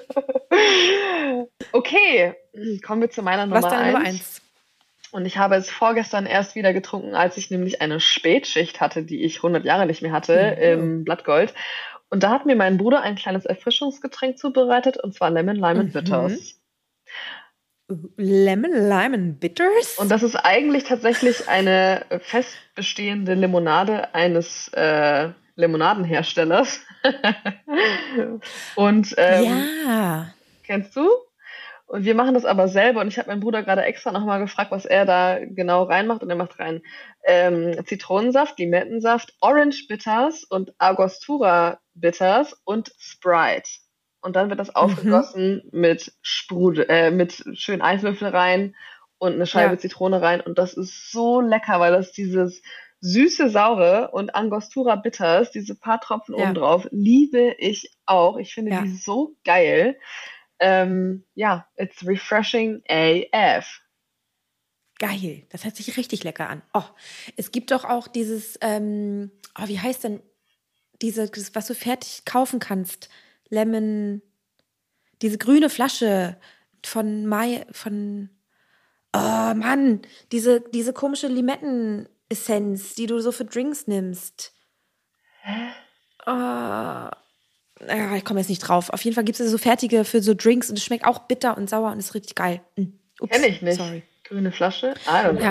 Okay, kommen wir zu meiner Nummer Was ist deine Nummer eins. eins? Und ich habe es vorgestern erst wieder getrunken, als ich nämlich eine Spätschicht hatte, die ich hundert Jahre nicht mehr hatte, Mhm. im Blattgold. Und da hat mir mein Bruder ein kleines Erfrischungsgetränk zubereitet, und zwar Lemon Lime Mhm. Bitters. Lemon, Lime Bitters? Und das ist eigentlich tatsächlich eine fest bestehende Limonade eines äh, Limonadenherstellers. Und ähm, ja. kennst du? Und wir machen das aber selber. Und ich habe meinen Bruder gerade extra nochmal gefragt, was er da genau reinmacht. Und er macht rein ähm, Zitronensaft, Limettensaft, Orange Bitters und Angostura Bitters und Sprite. Und dann wird das aufgegossen mit Sprudel, äh, mit schön Eiswürfel rein und eine Scheibe Ja. Zitrone rein. Und das ist so lecker, weil das dieses süße, saure und Angostura Bitters, diese paar Tropfen Ja. obendrauf, liebe ich auch. Ich finde Ja. die so geil. Ähm, ja, it's refreshing A F. Geil, das hört sich richtig lecker an. Oh, es gibt doch auch dieses, ähm, oh, wie heißt denn, diese, das, was du fertig kaufen kannst, Lemon, diese grüne Flasche von Mai, von, oh Mann, diese, diese komische Limettenessenz, die du so für Drinks nimmst. Hä? Oh, ja, ich komme jetzt nicht drauf. Auf jeden Fall gibt es so fertige für so Drinks und es schmeckt auch bitter und sauer und ist richtig geil. Mm. Ups, Kenn ich nicht. Sorry. Grüne Flasche? I don't know. Ja.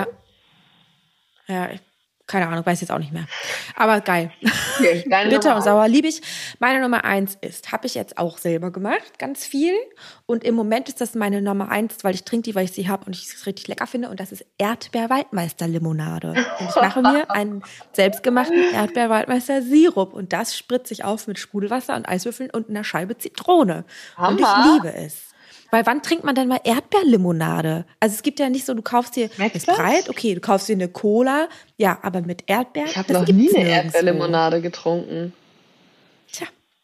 Ja, ich- keine Ahnung, weiß jetzt auch nicht mehr. Aber geil. Okay, deine Bitter Nummer und sauer liebe ich. Meine Nummer eins ist, habe ich jetzt auch selber gemacht, ganz viel. Und im Moment ist das meine Nummer eins, weil ich trinke die, weil ich sie habe und ich es richtig lecker finde. Und das ist Erdbeer-Waldmeister-Limonade. Und ich mache mir einen selbstgemachten Erdbeer-Waldmeister-Sirup. Und das spritze ich auf mit Sprudelwasser und Eiswürfeln und einer Scheibe Zitrone. Und ich Hammer. liebe es. Weil wann trinkt man denn mal Erdbeerlimonade? Also es gibt ja nicht so, du kaufst dir, Schmeckt ist das? breit, okay, du kaufst dir eine Cola, ja, aber mit Erdbeer, Ich habe das noch gibt's nie eine nirgendwo. Erdbeerlimonade getrunken. Tja,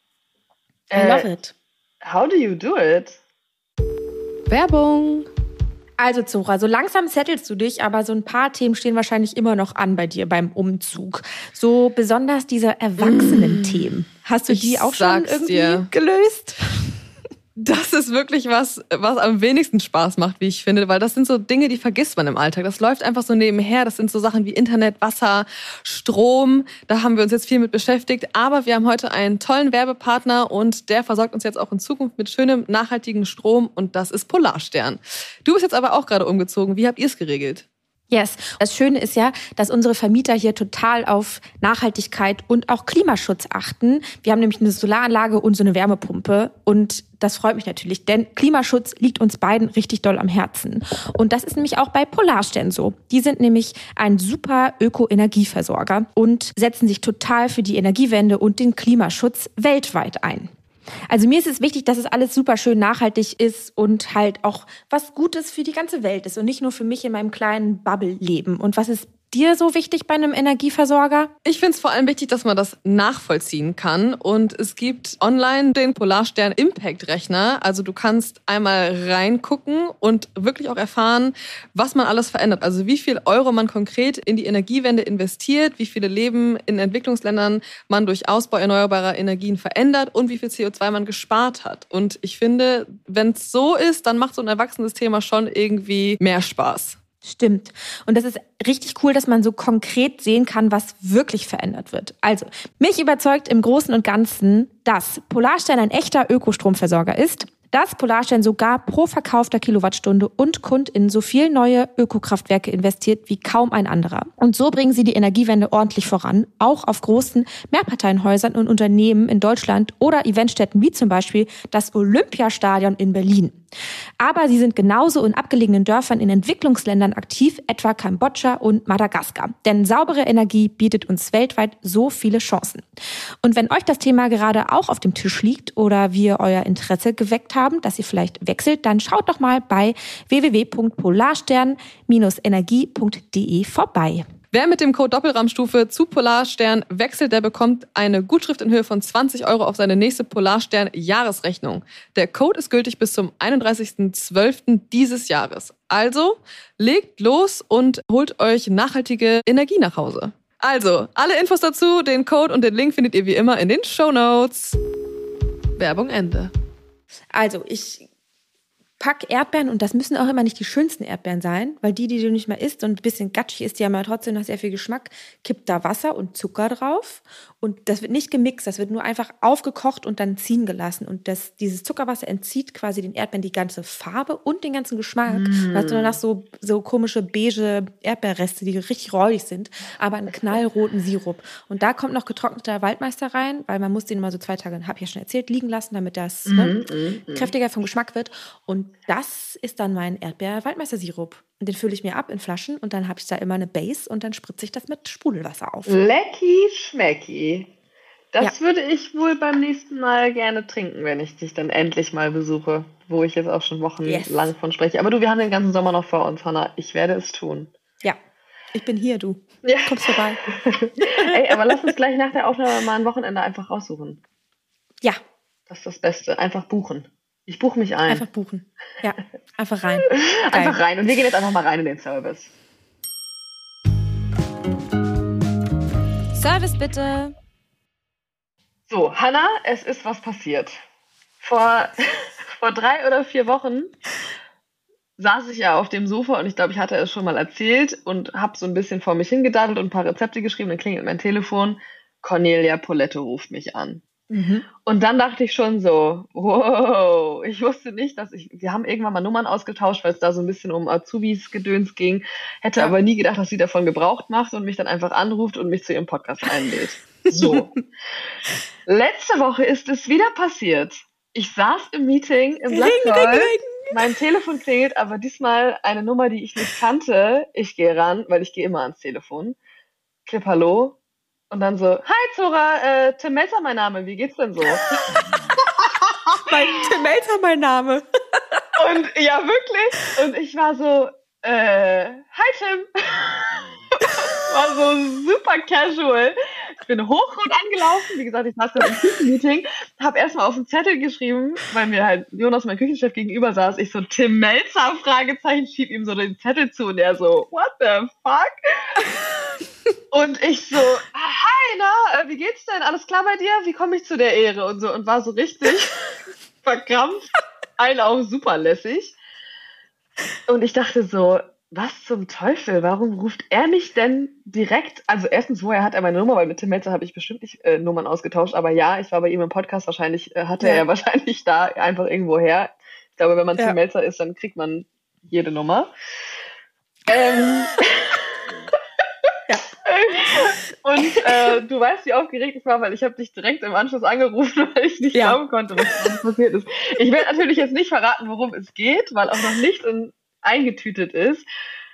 I Äh, love it. How do you do it? Werbung. Also Zora, so langsam settelst du dich, aber so ein paar Themen stehen wahrscheinlich immer noch an bei dir beim Umzug. So besonders diese Erwachsenen-Themen. Hast du Ich die auch schon sag's irgendwie dir. gelöst? Das ist wirklich was, was am wenigsten Spaß macht, wie ich finde, weil das sind so Dinge, die vergisst man im Alltag. Das läuft einfach so nebenher. Das sind so Sachen wie Internet, Wasser, Strom. Da haben wir uns jetzt viel mit beschäftigt. Aber wir haben heute einen tollen Werbepartner und der versorgt uns jetzt auch in Zukunft mit schönem, nachhaltigem Strom und das ist Polarstern. Du bist jetzt aber auch gerade umgezogen. Wie habt ihr es geregelt? Yes. Das Schöne ist ja, dass unsere Vermieter hier total auf Nachhaltigkeit und auch Klimaschutz achten. Wir haben nämlich eine Solaranlage und so eine Wärmepumpe und das freut mich natürlich, denn Klimaschutz liegt uns beiden richtig doll am Herzen. Und das ist nämlich auch bei Polarstern so. Die sind nämlich ein super Öko-Energieversorger und setzen sich total für die Energiewende und den Klimaschutz weltweit ein. Also mir ist es wichtig, dass es alles super schön nachhaltig ist und halt auch was Gutes für die ganze Welt ist und nicht nur für mich in meinem kleinen Bubble-Leben. Und was ist dir so wichtig bei einem Energieversorger? Ich finde es vor allem wichtig, dass man das nachvollziehen kann. Und es gibt online den Polarstern Impact Rechner. Also du kannst einmal reingucken und wirklich auch erfahren, was man alles verändert. Also wie viel Euro man konkret in die Energiewende investiert, wie viele Leben in Entwicklungsländern man durch Ausbau erneuerbarer Energien verändert und wie viel C O zwei man gespart hat. Und ich finde, wenn es so ist, dann macht so ein erwachsenes Thema schon irgendwie mehr Spaß. Stimmt. Und das ist richtig cool, dass man so konkret sehen kann, was wirklich verändert wird. Also, mich überzeugt im Großen und Ganzen, dass Polarstern ein echter Ökostromversorger ist, dass Polarstern sogar pro verkaufter Kilowattstunde und KundInnen so viel neue Ökokraftwerke investiert wie kaum ein anderer. Und so bringen sie die Energiewende ordentlich voran, auch auf großen Mehrparteienhäusern und Unternehmen in Deutschland oder Eventstätten wie zum Beispiel das Olympiastadion in Berlin. Aber sie sind genauso in abgelegenen Dörfern in Entwicklungsländern aktiv, etwa Kambodscha und Madagaskar. Denn saubere Energie bietet uns weltweit so viele Chancen. Und wenn euch das Thema gerade auch auf dem Tisch liegt oder wir euer Interesse geweckt haben, dass ihr vielleicht wechselt, dann schaut doch mal bei w w w punkt polarstern energie punkt d e vorbei. Wer mit dem Code Doppelraumstufe zu Polarstern wechselt, der bekommt eine Gutschrift in Höhe von zwanzig Euro auf seine nächste Polarstern-Jahresrechnung. Der Code ist gültig bis zum einunddreißigsten zwölften dieses Jahres. Also legt los und holt euch nachhaltige Energie nach Hause. Also, alle Infos dazu, den Code und den Link findet ihr wie immer in den Shownotes. Werbung Ende. Also, ich pack Erdbeeren und das müssen auch immer nicht die schönsten Erdbeeren sein, weil die, die du nicht mehr isst und ein bisschen gatschig ist, die haben ja trotzdem noch sehr viel Geschmack, kippt da Wasser und Zucker drauf und das wird nicht gemixt, das wird nur einfach aufgekocht und dann ziehen gelassen und das, dieses Zuckerwasser entzieht quasi den Erdbeeren die ganze Farbe und den ganzen Geschmack. Mm. Du hast nur noch so, so komische beige Erdbeerreste, die richtig räudig sind, aber einen knallroten Sirup. Und da kommt noch getrockneter Waldmeister rein, weil man muss den immer so zwei Tage, habe ich ja schon erzählt, liegen lassen, damit das mm, ne, mm, mm. kräftiger vom Geschmack wird. Und das ist dann mein Erdbeer-Waldmeister-Sirup. Und den fülle ich mir ab in Flaschen und dann habe ich da immer eine Base und dann spritze ich das mit Sprudelwasser auf. Lecky schmecki. Das Ja. würde ich wohl beim nächsten Mal gerne trinken, wenn ich dich dann endlich mal besuche, wo ich jetzt auch schon wochenlang Yes. von spreche. Aber du, wir haben den ganzen Sommer noch vor uns, Hannah. Ich werde es tun. Ja. Ich bin hier, du. Ja. Kommst vorbei. Ey, aber lass uns gleich nach der Aufnahme mal ein Wochenende einfach raussuchen. Ja. Das ist das Beste. Einfach buchen. Ich buche mich ein. Einfach buchen. Ja, einfach rein. Einfach rein. Und wir gehen jetzt einfach mal rein in den Service. Service bitte. So, Hannah, es ist was passiert. Vor, vor drei oder vier Wochen saß ich ja auf dem Sofa und ich glaube, ich hatte es schon mal erzählt und habe so ein bisschen vor mich hingedaddelt und ein paar Rezepte geschrieben. Dann klingelt mein Telefon. Cornelia Poletto ruft mich an. Mhm. Und dann dachte ich schon so, wow, ich wusste nicht, dass ich, wir haben irgendwann mal Nummern ausgetauscht, weil es da so ein bisschen um Azubis-Gedöns ging, hätte Ja. aber nie gedacht, dass sie davon Gebrauch macht und mich dann einfach anruft und mich zu ihrem Podcast einlädt. So. Letzte Woche ist es wieder passiert. Ich saß im Meeting im Black Girl, mein Telefon klingelt, aber diesmal eine Nummer, die ich nicht kannte. Ich gehe ran, weil ich gehe immer ans Telefon. Klipp Hallo. Und dann so, hi Zora, äh, Tim Melzer mein Name, wie geht's denn so? Mein Tim Melzer mein Name. Und ja, wirklich. Und ich war so, äh, hi Tim. War so super casual. Ich bin hochrot angelaufen. Wie gesagt, ich saß gerade im Küchenmeeting, habe erstmal auf den Zettel geschrieben, weil mir halt Jonas, mein Küchenchef, gegenüber saß. Ich so, Tim Melzer, Fragezeichen, schieb ihm so den Zettel zu und er so, what the fuck? Und ich so, hi, na, wie geht's denn? Alles klar bei dir? Wie komme ich zu der Ehre? Und so, und war so richtig verkrampft. Einen auch super lässig. Und ich dachte so, was zum Teufel? Warum ruft er mich denn direkt? Also erstens, woher hat er meine Nummer? Weil mit Tim Melzer habe ich bestimmt nicht äh, Nummern ausgetauscht. Aber ja, ich war bei ihm im Podcast. Wahrscheinlich äh, hatte Ja. er wahrscheinlich da einfach irgendwo her. Ich glaube, wenn man Ja. Tim Melzer ist, dann kriegt man jede Nummer. Ähm, Ja. Und äh, du weißt, wie aufgeregt ich war, weil ich habe dich direkt im Anschluss angerufen, weil ich nicht Ja. glauben konnte, was gerade passiert ist. Ich werde natürlich jetzt nicht verraten, worum es geht, weil auch noch nichts in, eingetütet ist.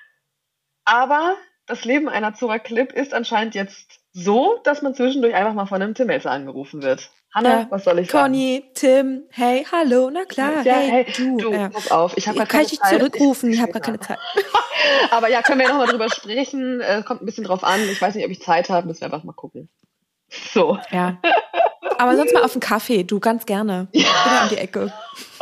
Aber das Leben einer Zora Klipp ist anscheinend jetzt so, dass man zwischendurch einfach mal von einem Tim Melzer angerufen wird. Hanna, Ja. was soll ich sagen? Conny, Tim, hey, hallo, na klar, Ja, hey, hey, du. du, ja. pass auf, ich habe Kann keine ich dich Zeit. zurückrufen? Ich habe gar später. keine Zeit. Aber ja, können wir nochmal drüber sprechen. Äh, kommt ein bisschen drauf an. Ich weiß nicht, ob ich Zeit habe. Müssen wir einfach mal gucken. So. Ja. Aber sonst mal auf einen Kaffee, du, ganz gerne. Ja. Oder um die Ecke.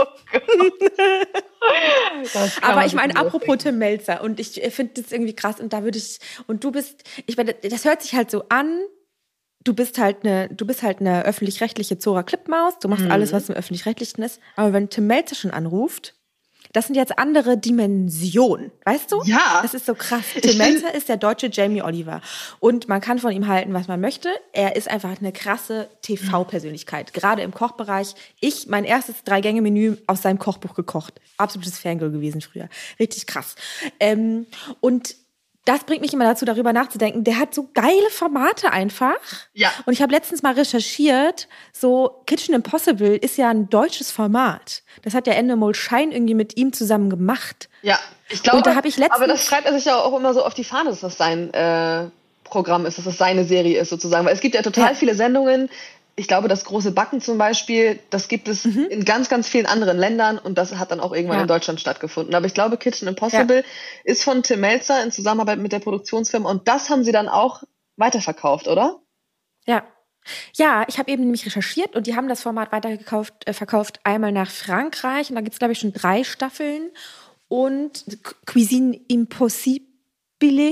Das kann Aber man ich meine, sich apropos ausdenken. Tim Melzer, und ich finde das irgendwie krass, und da würde ich, und du bist, ich meine, das hört sich halt so an, du bist halt eine, du bist halt eine öffentlich-rechtliche Zora Klipp-Maus, du machst Mhm. alles, was im Öffentlich-Rechtlichen ist, aber wenn Tim Melzer schon anruft, das sind jetzt andere Dimensionen, weißt du? Ja. Das ist so krass. Ich Tim find- Melzer ist der deutsche Jamie Oliver. Und man kann von ihm halten, was man möchte. Er ist einfach eine krasse T V-Persönlichkeit. Gerade im Kochbereich. Ich, mein erstes Drei-Gänge-Menü aus seinem Kochbuch gekocht. Absolutes Fangirl gewesen früher. Richtig krass. Ähm, und das bringt mich immer dazu, darüber nachzudenken. Der hat so geile Formate einfach. Ja. Und ich habe letztens mal recherchiert, so Kitchen Impossible ist ja ein deutsches Format. Das hat ja Endemol Schein irgendwie mit ihm zusammen gemacht. Ja, ich glaube, Und da hab ich letztens- aber das schreibt er sich ja auch immer so auf die Fahne, dass das sein äh, Programm ist, dass das seine Serie ist sozusagen. Weil es gibt ja total Ja. viele Sendungen. Ich glaube, das große Backen zum Beispiel, das gibt es in ganz, ganz vielen anderen Ländern und das hat dann auch irgendwann Ja. in Deutschland stattgefunden. Aber ich glaube, Kitchen Impossible ist von Tim Melzer in Zusammenarbeit mit der Produktionsfirma und das haben sie dann auch weiterverkauft, oder? Ja. Ja, ich habe eben nämlich recherchiert und die haben das Format weitergekauft, äh, verkauft einmal nach Frankreich und da gibt's glaube ich, schon drei Staffeln und Cu- Cuisine Impossible.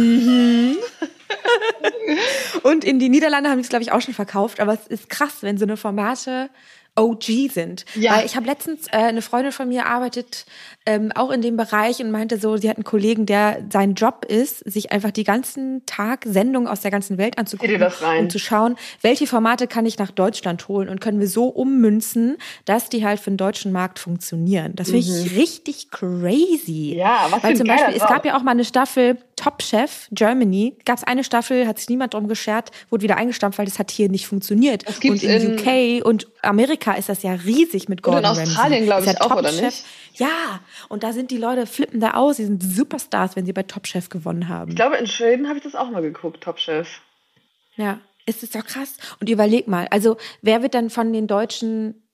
Und in die Niederlande haben die es, glaube ich, auch schon verkauft. Aber es ist krass, wenn so eine Formate O G sind. Ja. Weil ich habe letztens, äh, eine Freundin von mir arbeitet ähm, auch in dem Bereich und meinte so, sie hat einen Kollegen, der sein Job ist, sich einfach die ganzen Tag Sendungen aus der ganzen Welt anzugucken, Zieh dir das rein. um zu schauen, welche Formate kann ich nach Deutschland holen und können wir so ummünzen, dass die halt für den deutschen Markt funktionieren. Das finde ich richtig crazy. Ja, was für Weil ein zum geiler Beispiel, es Job. gab ja auch mal eine Staffel Top Chef Germany. Gab es eine Staffel, hat sich niemand drum geschert, wurde wieder eingestampft, weil das hat hier nicht funktioniert. Das gibt's und in, in- U K und Amerika ist das ja riesig mit Und in Gordon Ramsay. Australien, glaube Ist ich, ja auch, Top oder Chef. nicht? Ja, und da sind die Leute, flippen da aus, die sind Superstars, wenn sie bei Top Chef gewonnen haben. Ich glaube, in Schweden habe ich das auch mal geguckt, Top Chef. Ja, es ist doch krass. Und überleg mal, also wer wird dann von den deutschen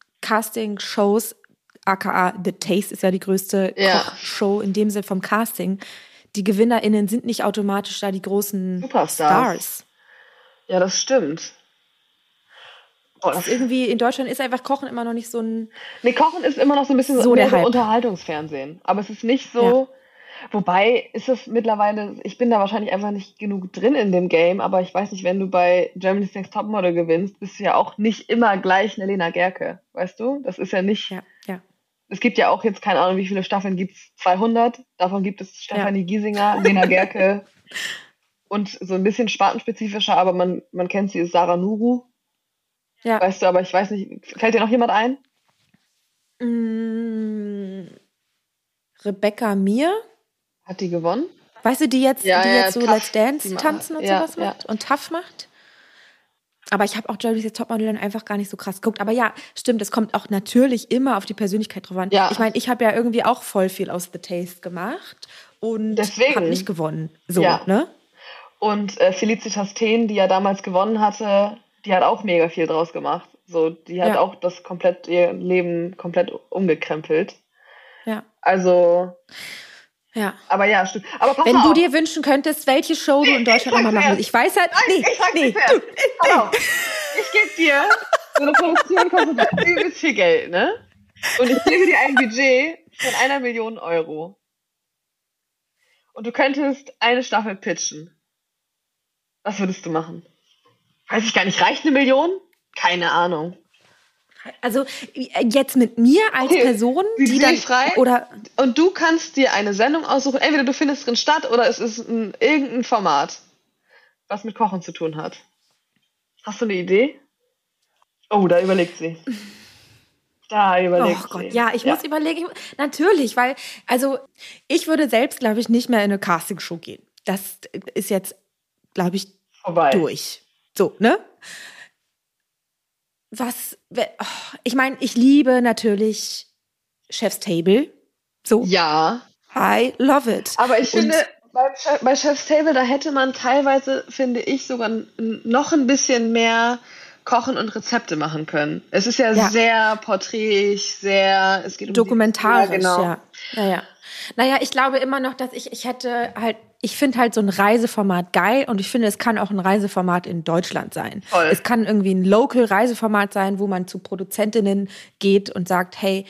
Casting-Shows, aka The Taste ist ja die größte Ja. Kochshow in dem Sinne vom Casting, die GewinnerInnen sind nicht automatisch da die großen Superstars. Stars. Ja, das stimmt. Oh, Das ist irgendwie, in Deutschland ist einfach Kochen immer noch nicht so ein... Nee, Kochen ist immer noch so ein bisschen So mehr der so Hype. Unterhaltungsfernsehen. Aber es ist nicht so. Wobei ist es mittlerweile, ich bin da wahrscheinlich einfach nicht genug drin in dem Game, aber ich weiß nicht, wenn du bei Germany's Next Topmodel gewinnst, bist du ja auch nicht immer gleich eine Lena Gercke, weißt du? Das ist ja nicht. Ja, ja. Es gibt ja auch jetzt keine Ahnung, wie viele Staffeln gibt's? zweihundert. Davon gibt es Stefanie Giesinger, Lena Gercke und so ein bisschen spartenspezifischer, aber man, man kennt sie, ist Sarah Nuru. Ja. Weißt du, aber ich weiß nicht, fällt dir noch jemand ein? Mm, Rebecca Mir? Hat die gewonnen? Weißt du, die jetzt, Ja, die ja, jetzt so Tough. Let's Dance Die ma- tanzen und ja, sowas ja. macht und tough macht? Aber ich habe auch Germany's Next Topmodel dann einfach gar nicht so krass geguckt. Aber ja, stimmt, es kommt auch natürlich immer auf die Persönlichkeit drauf an. Ja. Ich meine, ich habe ja irgendwie auch voll viel aus The Taste gemacht und Deswegen. habe nicht gewonnen. So, Ja. ne? Und äh, Felicitas Teen, die ja damals gewonnen hatte, die hat auch mega viel draus gemacht. So, die hat Ja. auch das komplett, ihr Leben komplett umgekrempelt. Ja. Also, Ja. aber ja, stimmt. Aber pass Wenn mal du auf. dir wünschen könntest, welche Show du in Deutschland ich nochmal sag's machen dir willst. Ich weiß halt, Nein, nee, ich sag's nee, dir zuerst. Pass auf. Ich gebe dir, so eine Produktion kostet übelst viel Geld, ne? Und ich gebe dir ein Budget von einer Million Euro. Und du könntest eine Staffel pitchen. Was würdest du machen? Weiß ich gar nicht. Reicht eine Million? Keine Ahnung. also jetzt mit mir als Okay, Person, die dann, budgetfrei. oder, Und du kannst dir eine Sendung aussuchen. Entweder du findest drin statt oder es ist ein, irgendein Format, was mit Kochen zu tun hat. Hast du eine Idee? Oh, da überlegt sie. Da überlegt oh sie. Gott, ja, ich muss überlegen, natürlich, weil, also ich würde selbst, glaube ich, nicht mehr in eine Castingshow gehen. Das ist jetzt, glaube ich, vorbei. durch. So, ne? Was, we- oh, ich meine, ich liebe natürlich Chef's Table. So, Ja, I love it. aber ich Und- finde, beim Chef, bei Chef's Table, da hätte man teilweise, finde ich, sogar n- noch ein bisschen mehr Kochen und Rezepte machen können. Es ist ja, Ja. sehr porträtig, sehr, es geht um Dokumentarisch, die, ja, genau. ja. Naja. Naja, ich glaube immer noch, dass ich, ich hätte halt, ich finde halt so ein Reiseformat geil und ich finde, es kann auch ein Reiseformat in Deutschland sein. Voll. Es kann irgendwie ein Local-Reiseformat sein, wo man zu Produzentinnen geht und sagt, hey,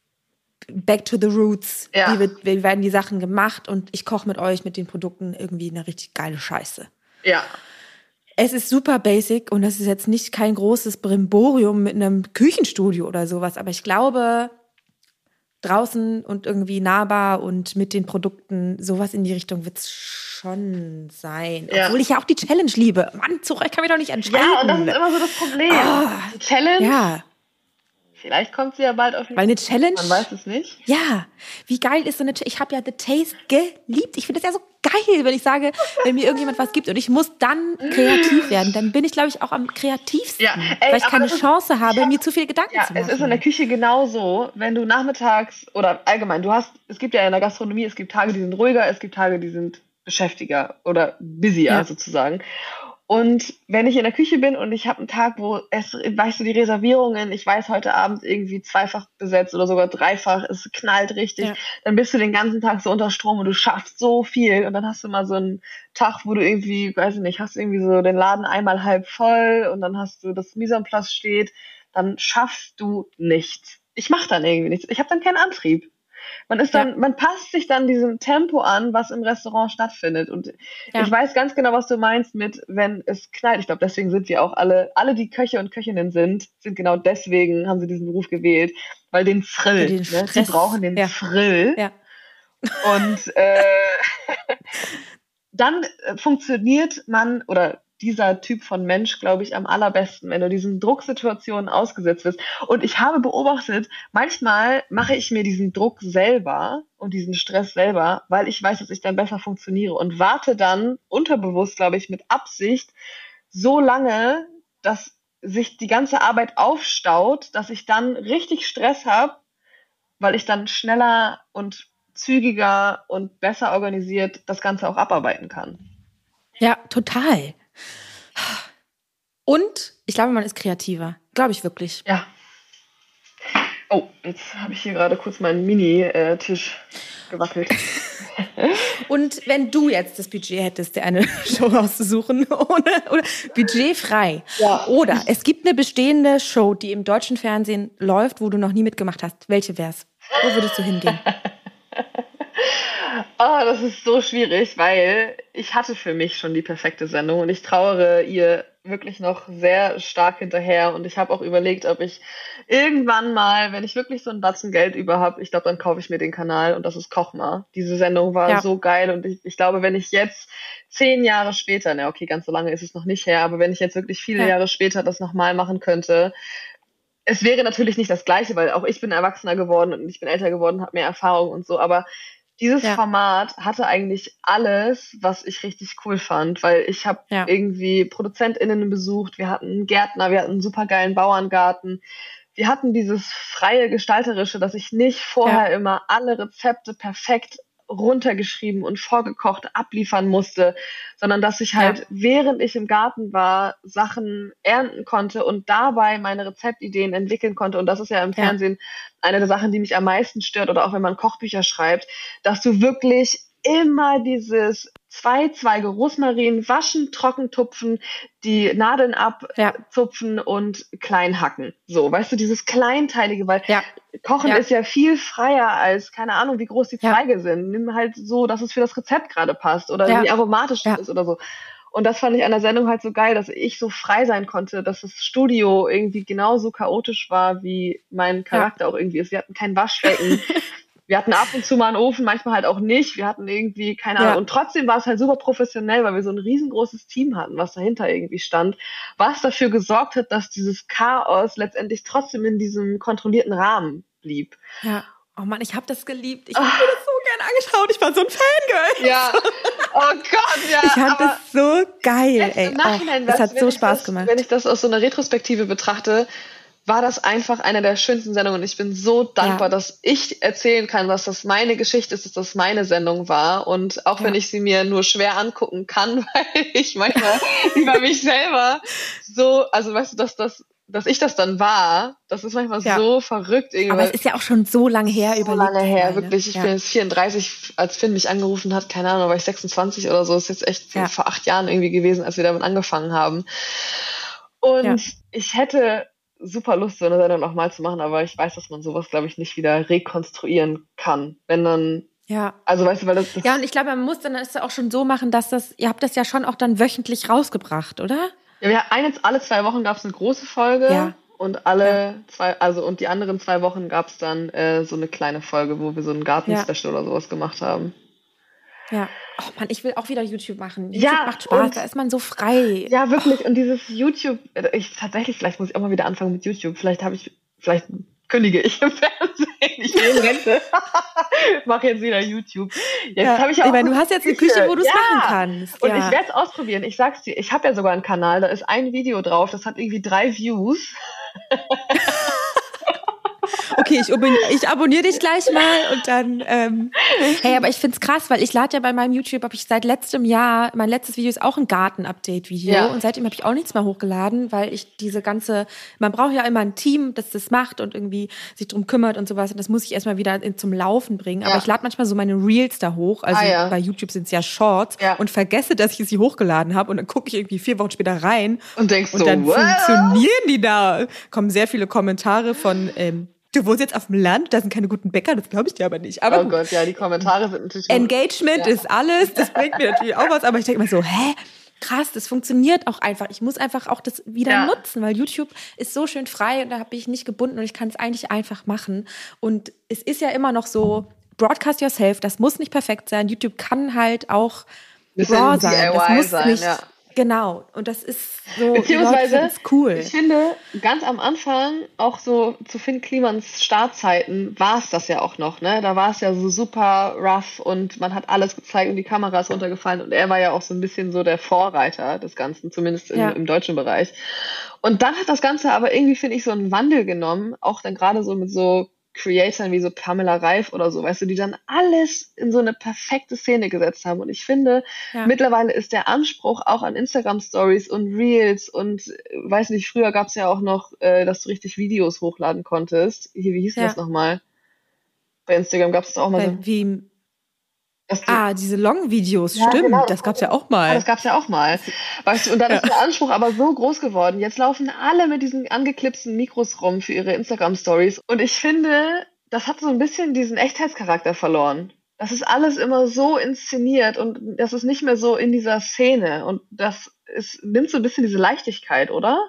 back to the roots. Ja. Wie, wird, wie werden die Sachen gemacht und ich koche mit euch, mit den Produkten irgendwie eine richtig geile Scheiße. Ja. Es ist super basic und das ist jetzt nicht kein großes Brimborium mit einem Küchenstudio oder sowas, aber ich glaube, draußen und irgendwie nahbar und mit den Produkten, sowas in die Richtung wird es schon sein. Ja. Obwohl ich ja auch die Challenge liebe. Mann, Zora, ich kann mich doch nicht entscheiden. Ja, und das ist immer so das Problem. Ah. Die Challenge, Ja, vielleicht kommt sie ja bald auf weil eine Challenge, Man weiß es nicht. ja, wie geil ist so eine Challenge? Ich habe ja The Taste geliebt. Ich finde das ja so geil, wenn ich sage, wenn mir irgendjemand was gibt und ich muss dann kreativ werden, dann bin ich, glaube ich, auch am kreativsten. Ja, ey, weil ich aber keine das ist- Chance habe, ja. mir zu viele Gedanken Ja, zu es machen. ist in der Küche genauso, wenn du nachmittags oder allgemein, du hast, es gibt ja in der Gastronomie, es gibt Tage, die sind ruhiger, es gibt Tage, die sind beschäftiger oder busier Ja. sozusagen. Und wenn ich in der Küche bin und ich habe einen Tag, wo es, weißt du, die Reservierungen, ich weiß, heute Abend irgendwie zweifach besetzt oder sogar dreifach, es knallt richtig, Ja. dann bist du den ganzen Tag so unter Strom und du schaffst so viel und dann hast du mal so einen Tag, wo du irgendwie, weiß ich nicht, hast irgendwie so den Laden einmal halb voll und dann hast du das Mise en place steht, dann schaffst du nichts. Ich mache dann irgendwie nichts. Ich habe dann keinen Antrieb. Man ist dann, Ja. man passt sich dann diesem Tempo an, was im Restaurant stattfindet. Und Ja. ich weiß ganz genau, was du meinst mit, wenn es knallt. Ich glaube, deswegen sind wir auch alle, alle, die Köche und Köchinnen sind, sind genau deswegen, haben sie diesen Beruf gewählt, weil den Thrill, Für den ne? Sie Stress. brauchen den Ja. Thrill. Ja. Und äh, dann äh, funktioniert man oder dieser Typ von Mensch, glaube ich, am allerbesten, wenn du diesen Drucksituationen ausgesetzt bist. Und ich habe beobachtet, manchmal mache ich mir diesen Druck selber und diesen Stress selber, weil ich weiß, dass ich dann besser funktioniere und warte dann unterbewusst, glaube ich, mit Absicht so lange, dass sich die ganze Arbeit aufstaut, dass ich dann richtig Stress habe, weil ich dann schneller und zügiger und besser organisiert das Ganze auch abarbeiten kann. Ja, total. Und ich glaube, man ist kreativer. Glaube ich wirklich. Ja. Oh, jetzt habe ich hier gerade kurz meinen Mini-Tisch gewackelt. Und wenn du jetzt das Budget hättest, dir eine Show auszusuchen, ohne, oder budgetfrei, Ja. oder es gibt eine bestehende Show, die im deutschen Fernsehen läuft, wo du noch nie mitgemacht hast, welche wär's? Wo würdest du hingehen? Oh, das ist so schwierig, weil ich hatte für mich schon die perfekte Sendung und ich trauere ihr wirklich noch sehr stark hinterher und ich habe auch überlegt, ob ich irgendwann mal, wenn ich wirklich so einen Batzen Geld über habe, ich glaube, dann kaufe ich mir den Kanal und das ist Koch mal. Diese Sendung war Ja. so geil und ich, ich glaube, wenn ich jetzt zehn Jahre später, na okay, ganz so lange ist es noch nicht her, aber wenn ich jetzt wirklich viele Ja. Jahre später das nochmal machen könnte, es wäre natürlich nicht das Gleiche, weil auch ich bin erwachsener geworden und ich bin älter geworden, habe mehr Erfahrung und so, aber dieses Ja. Format hatte eigentlich alles, was ich richtig cool fand, weil ich habe Ja. irgendwie ProduzentInnen besucht, wir hatten einen Gärtner, wir hatten einen supergeilen Bauerngarten, wir hatten dieses freie Gestalterische, dass ich nicht vorher immer alle Rezepte perfekt runtergeschrieben und vorgekocht abliefern musste, sondern dass ich halt, Ja. während ich im Garten war, Sachen ernten konnte und dabei meine Rezeptideen entwickeln konnte. Und das ist ja im Ja. Fernsehen eine der Sachen, die mich am meisten stört, oder auch wenn man Kochbücher schreibt, dass du wirklich immer dieses zwei Zweige Rosmarin waschen, trocken tupfen, die Nadeln Ja. abzupfen und klein hacken. So, weißt du, dieses Kleinteilige, weil Ja. Kochen Ja. ist ja viel freier als, keine Ahnung, wie groß die Ja. Zweige sind. Nimm halt so, dass es für das Rezept gerade passt oder Ja. wie aromatisch Ja. es ist oder so. Und das fand ich an der Sendung halt so geil, dass ich so frei sein konnte, dass das Studio irgendwie genauso chaotisch war, wie mein Charakter auch irgendwie ist. Wir hatten keinen Waschbecken. Wir hatten ab und zu mal einen Ofen, manchmal halt auch nicht. Wir hatten irgendwie, keine Ahnung. Ja. Und trotzdem war es halt super professionell, weil wir so ein riesengroßes Team hatten, was dahinter irgendwie stand. Was dafür gesorgt hat, dass dieses Chaos letztendlich trotzdem in diesem kontrollierten Rahmen blieb. Ja. Oh Mann, ich habe das geliebt. Ich habe mir das so gerne angeschaut. Ich war so ein Fangirl. Ja, oh Gott, ja. Ich fand aber das so geil, jetzt ey. im Nachhinein, Oh, das was- hat wenn so ich Spaß das, gemacht. Wenn ich das aus so einer Retrospektive betrachte, war das einfach eine der schönsten Sendungen. Und ich bin so dankbar, Ja. dass ich erzählen kann, dass das meine Geschichte ist, dass das meine Sendung war. Und auch wenn Ja. ich sie mir nur schwer angucken kann, weil ich manchmal über mich selber so, also weißt du, dass das, dass ich das dann war, das ist manchmal Ja. so verrückt irgendwie. Aber weil es ist ja auch schon so lange her, so überlegt lange her, mal, ne? wirklich. Ich Ja. bin jetzt vierunddreißig, als Finn mich angerufen hat, keine Ahnung, war ich sechsundzwanzig oder so. Das ist jetzt echt so Ja. vor acht Jahren irgendwie gewesen, als wir damit angefangen haben. Und Ja. ich hätte super Lust, so eine Sendung nochmal zu machen, aber ich weiß, dass man sowas, glaube ich, nicht wieder rekonstruieren kann. Wenn dann, Ja. also weißt du, weil das, das Ja, und ich glaube, man muss dann das auch schon so machen, dass das, ihr habt das ja schon auch dann wöchentlich rausgebracht, oder? ja, wir eine, alle zwei Wochen gab es eine große Folge. Ja. Und alle zwei, also und die anderen zwei Wochen gab es dann äh, so eine kleine Folge, wo wir so ein Gartenspecial oder sowas gemacht haben. Ja. Oh Mann, ich will auch wieder YouTube machen. YouTube Ja, macht Spaß, und- da ist man so frei. Ja, wirklich. Und dieses YouTube, äh, ich tatsächlich, vielleicht muss ich auch mal wieder anfangen mit YouTube. Vielleicht habe ich, vielleicht kündige ich im Fernsehen. Ich gehe in Rente. Mache jetzt wieder YouTube. Jetzt Ja, habe ich auch ich meine, du hast jetzt eine Küche, wo du es Ja. machen kannst. Und ja. ich werde es ausprobieren. Ich sag's dir, ich habe ja sogar einen Kanal, da ist ein Video drauf, das hat irgendwie drei Views. Okay, ich, abon- ich abonniere dich gleich mal und dann. Ähm, hey, aber ich find's krass, weil ich lade ja bei meinem YouTube, habe ich seit letztem Jahr, mein letztes Video ist auch ein Garten-Update-Video Ja. und seitdem habe ich auch nichts mehr hochgeladen, weil ich diese ganze, man braucht ja immer ein Team, das das macht und irgendwie sich drum kümmert und sowas und das muss ich erstmal wieder in, zum Laufen bringen. Aber Ja. ich lade manchmal so meine Reels da hoch, also Ah, ja. bei YouTube sind's ja Shorts Ja. und vergesse, dass ich sie hochgeladen habe und dann gucke ich irgendwie vier Wochen später rein Und denkst und so, dann wow. funktionieren die da. Kommen sehr viele Kommentare von, ähm, du wohnst jetzt auf dem Land, da sind keine guten Bäcker, das glaube ich dir aber nicht. Aber Oh gut. Gott, ja, die Kommentare sind natürlich. Engagement Ja. ist alles, das bringt mir natürlich auch was, aber ich denke mir so, hä? Krass, das funktioniert auch einfach. Ich muss einfach auch das wieder Ja. nutzen, weil YouTube ist so schön frei und da bin ich nicht gebunden und ich kann es eigentlich einfach machen. Und es ist ja immer noch so, broadcast yourself, das muss nicht perfekt sein. YouTube kann halt auch Bisschen raw sein. Das D I Y muss sein, nicht, ja. genau. Und das ist so, die Leute Beziehungsweise, finden's cool. ich finde, ganz am Anfang, auch so zu Finn Klimans Startzeiten, war es das ja auch noch, ne? Da war es ja so super rough und man hat alles gezeigt und die Kamera ist runtergefallen und er war ja auch so ein bisschen so der Vorreiter des Ganzen, zumindest im, Ja. im deutschen Bereich. Und dann hat das Ganze aber irgendwie, finde ich, so einen Wandel genommen, auch dann gerade so mit so Creatoren wie so Pamela Reif oder so, weißt du, die dann alles in so eine perfekte Szene gesetzt haben. Und ich finde, Ja. mittlerweile ist der Anspruch auch an Instagram-Stories und Reels und, äh, weiß nicht, früher gab es ja auch noch, äh, dass du richtig Videos hochladen konntest. Hier, wie hieß denn Ja. das nochmal? Bei Instagram gab es das auch mal Bei so. wie, Dass du, ah, diese Long-Videos, Ja, stimmt, genau, das gab's ja auch Ja, mal. das gab's ja auch mal. Weißt du, und dann Ja. ist der Anspruch aber so groß geworden. Jetzt laufen alle mit diesen angeklipsten Mikros rum für ihre Instagram-Stories. Und ich finde, das hat so ein bisschen diesen Echtheitscharakter verloren. Das ist alles immer so inszeniert und das ist nicht mehr so in dieser Szene. Und das ist, nimmt so ein bisschen diese Leichtigkeit, oder?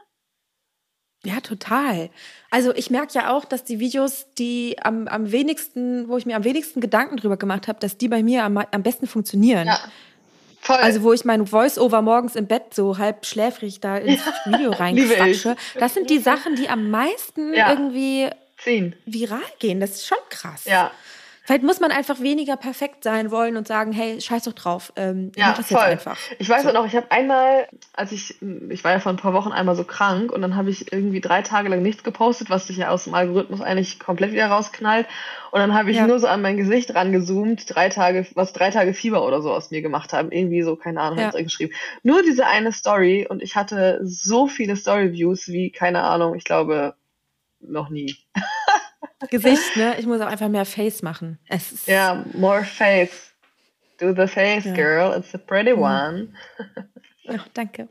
Ja, total. Also ich merke ja auch, dass die Videos, die am, am wenigsten, wo ich mir am wenigsten Gedanken drüber gemacht habe, dass die bei mir am, am besten funktionieren. Ja, voll. Also wo ich mein Voice-Over morgens im Bett so halb schläfrig da ins Video Liebe ich. reinquatsche. Das sind die Sachen, die am meisten Ja. irgendwie Ziehen. viral gehen. Das ist schon krass. Ja. Vielleicht muss man einfach weniger perfekt sein wollen und sagen, hey, scheiß doch drauf. Ähm, ich Ja, mach das jetzt voll. einfach. Ich weiß So. auch noch, ich habe einmal, als ich, ich war ja vor ein paar Wochen einmal so krank und dann habe ich irgendwie drei Tage lang nichts gepostet, was sich ja aus dem Algorithmus eigentlich komplett wieder rausknallt. Und dann habe ich Ja. nur so an mein Gesicht rangezoomt, drei Tage, was drei Tage Fieber oder so aus mir gemacht haben. Irgendwie so, keine Ahnung, Ja. habe ich geschrieben. Nur diese eine Story und ich hatte so viele Story-Views wie, keine Ahnung, ich glaube, noch nie. Gesicht, ne? Ich muss auch einfach mehr Face machen. Es ist, Ja, more face. Do the face, Ja. girl. It's a pretty one. Ach, danke.